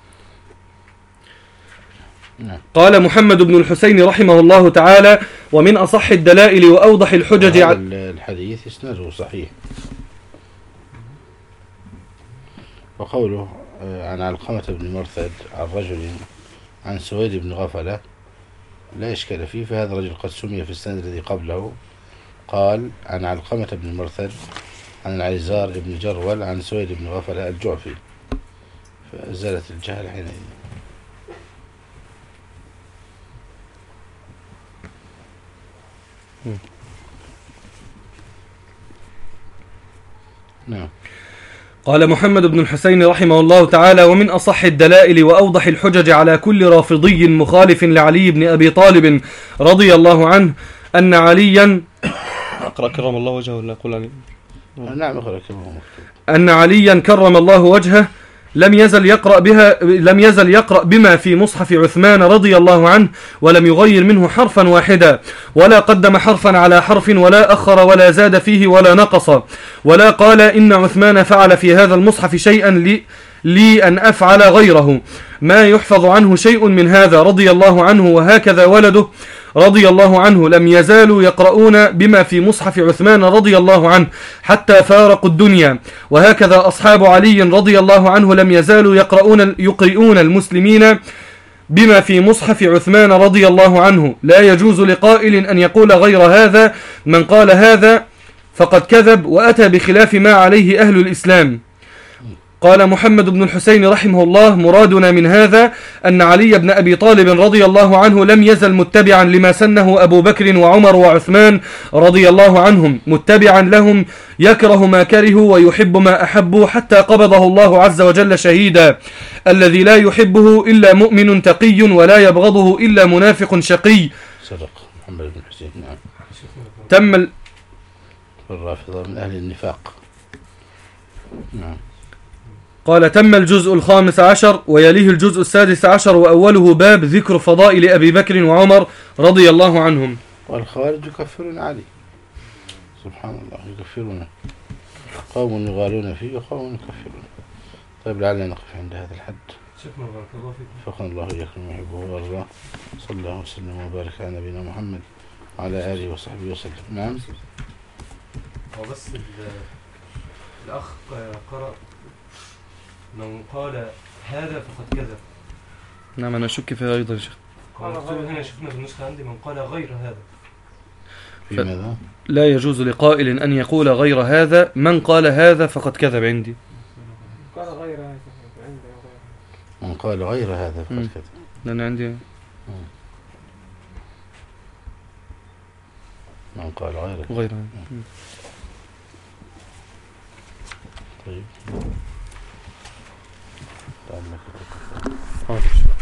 قال محمد بن الحسين رحمه الله تعالى: ومن أصح الدلائل وأوضح الحجج الحديث إسناده صحيح. وقوله عن علقمة بن مرثد عن رجل عن سويد بن غفلة لا إشكال فيه، فهذا الرجل قد سمي في السند الذي قبله. قال عن علقمة بن مرثد عن العيزار بن جرول عن سويد بن غفلة الجعفي، فزالت الجهل حينئذ. نعم. قال محمد بن الحسين رحمه الله تعالى: ومن أصح الدلائل وأوضح الحجج على كل رافضي مخالف لعلي بن أبي طالب رضي الله عنه أن عليا أقرأ كرم الله وجهه ولا أقول علي؟ نعم أقرأ كرم الله. أن عليا كرم الله وجهه لم يزل يقرأ بما في مصحف عثمان رضي الله عنه، ولم يغير منه حرفا واحدا، ولا قدم حرفا على حرف، ولا أخر ولا زاد فيه ولا نقص، ولا قال إن عثمان فعل في هذا المصحف شيئا لي أن أفعل غيره، ما يحفظ عنه شيء من هذا رضي الله عنه. وهكذا ولده رضي الله عنه لم يزالوا يقرؤون بما في مصحف عثمان رضي الله عنه حتى فارقوا الدنيا. وهكذا أصحاب علي رضي الله عنه لم يزالوا يقرؤون المسلمين بما في مصحف عثمان رضي الله عنه. لا يجوز لقائل أن يقول غير هذا، من قال هذا فقد كذب وأتى بخلاف ما عليه أهل الإسلام. قال محمد بن الحسين رحمه الله: مرادنا من هذا أن علي بن أبي طالب رضي الله عنه لم يزل متبعا لما سنه أبو بكر وعمر وعثمان رضي الله عنهم، متبعا لهم، يكره ما كرهوا ويحب ما أحبوا، حتى قبضه الله عز وجل شهيدا، الذي لا يحبه إلا مؤمن تقي ولا يبغضه إلا منافق شقي. صدق محمد بن الحسين. نعم. تم الرافضة من أهل النفاق. نعم. قال: تم الجزء 15 ويليه الجزء 16 وأوله باب ذكر فضائل أبي بكر وعمر رضي الله عنهم. والخوارج يكفرون علي، سبحان الله، يكفرون، قوم يغالون فيه وقوم يكفرون. طيب لعلنا نقف عند هذا الحد. شكرا، بارك الله فيكم. فقنا الله إياكم ويحبه ويرضاه. صلى الله وسلم وبارك على نبينا محمد وعلى آله وصحبه وسلم. نعم. هو بس الأخ قرأ من قال هذا فقد كذب. نعم أنا أشك فيها أيضا يا شيخ. هنا شفنا في النسخة عندي من قال غير هذا. ماذا؟ لا يجوز لقائل أن يقول غير هذا، من قال هذا فقد كذب عندي. قال غير هذا من قال غير هذا فقد كذب. لأن عندي من قال غير هذا. طيب.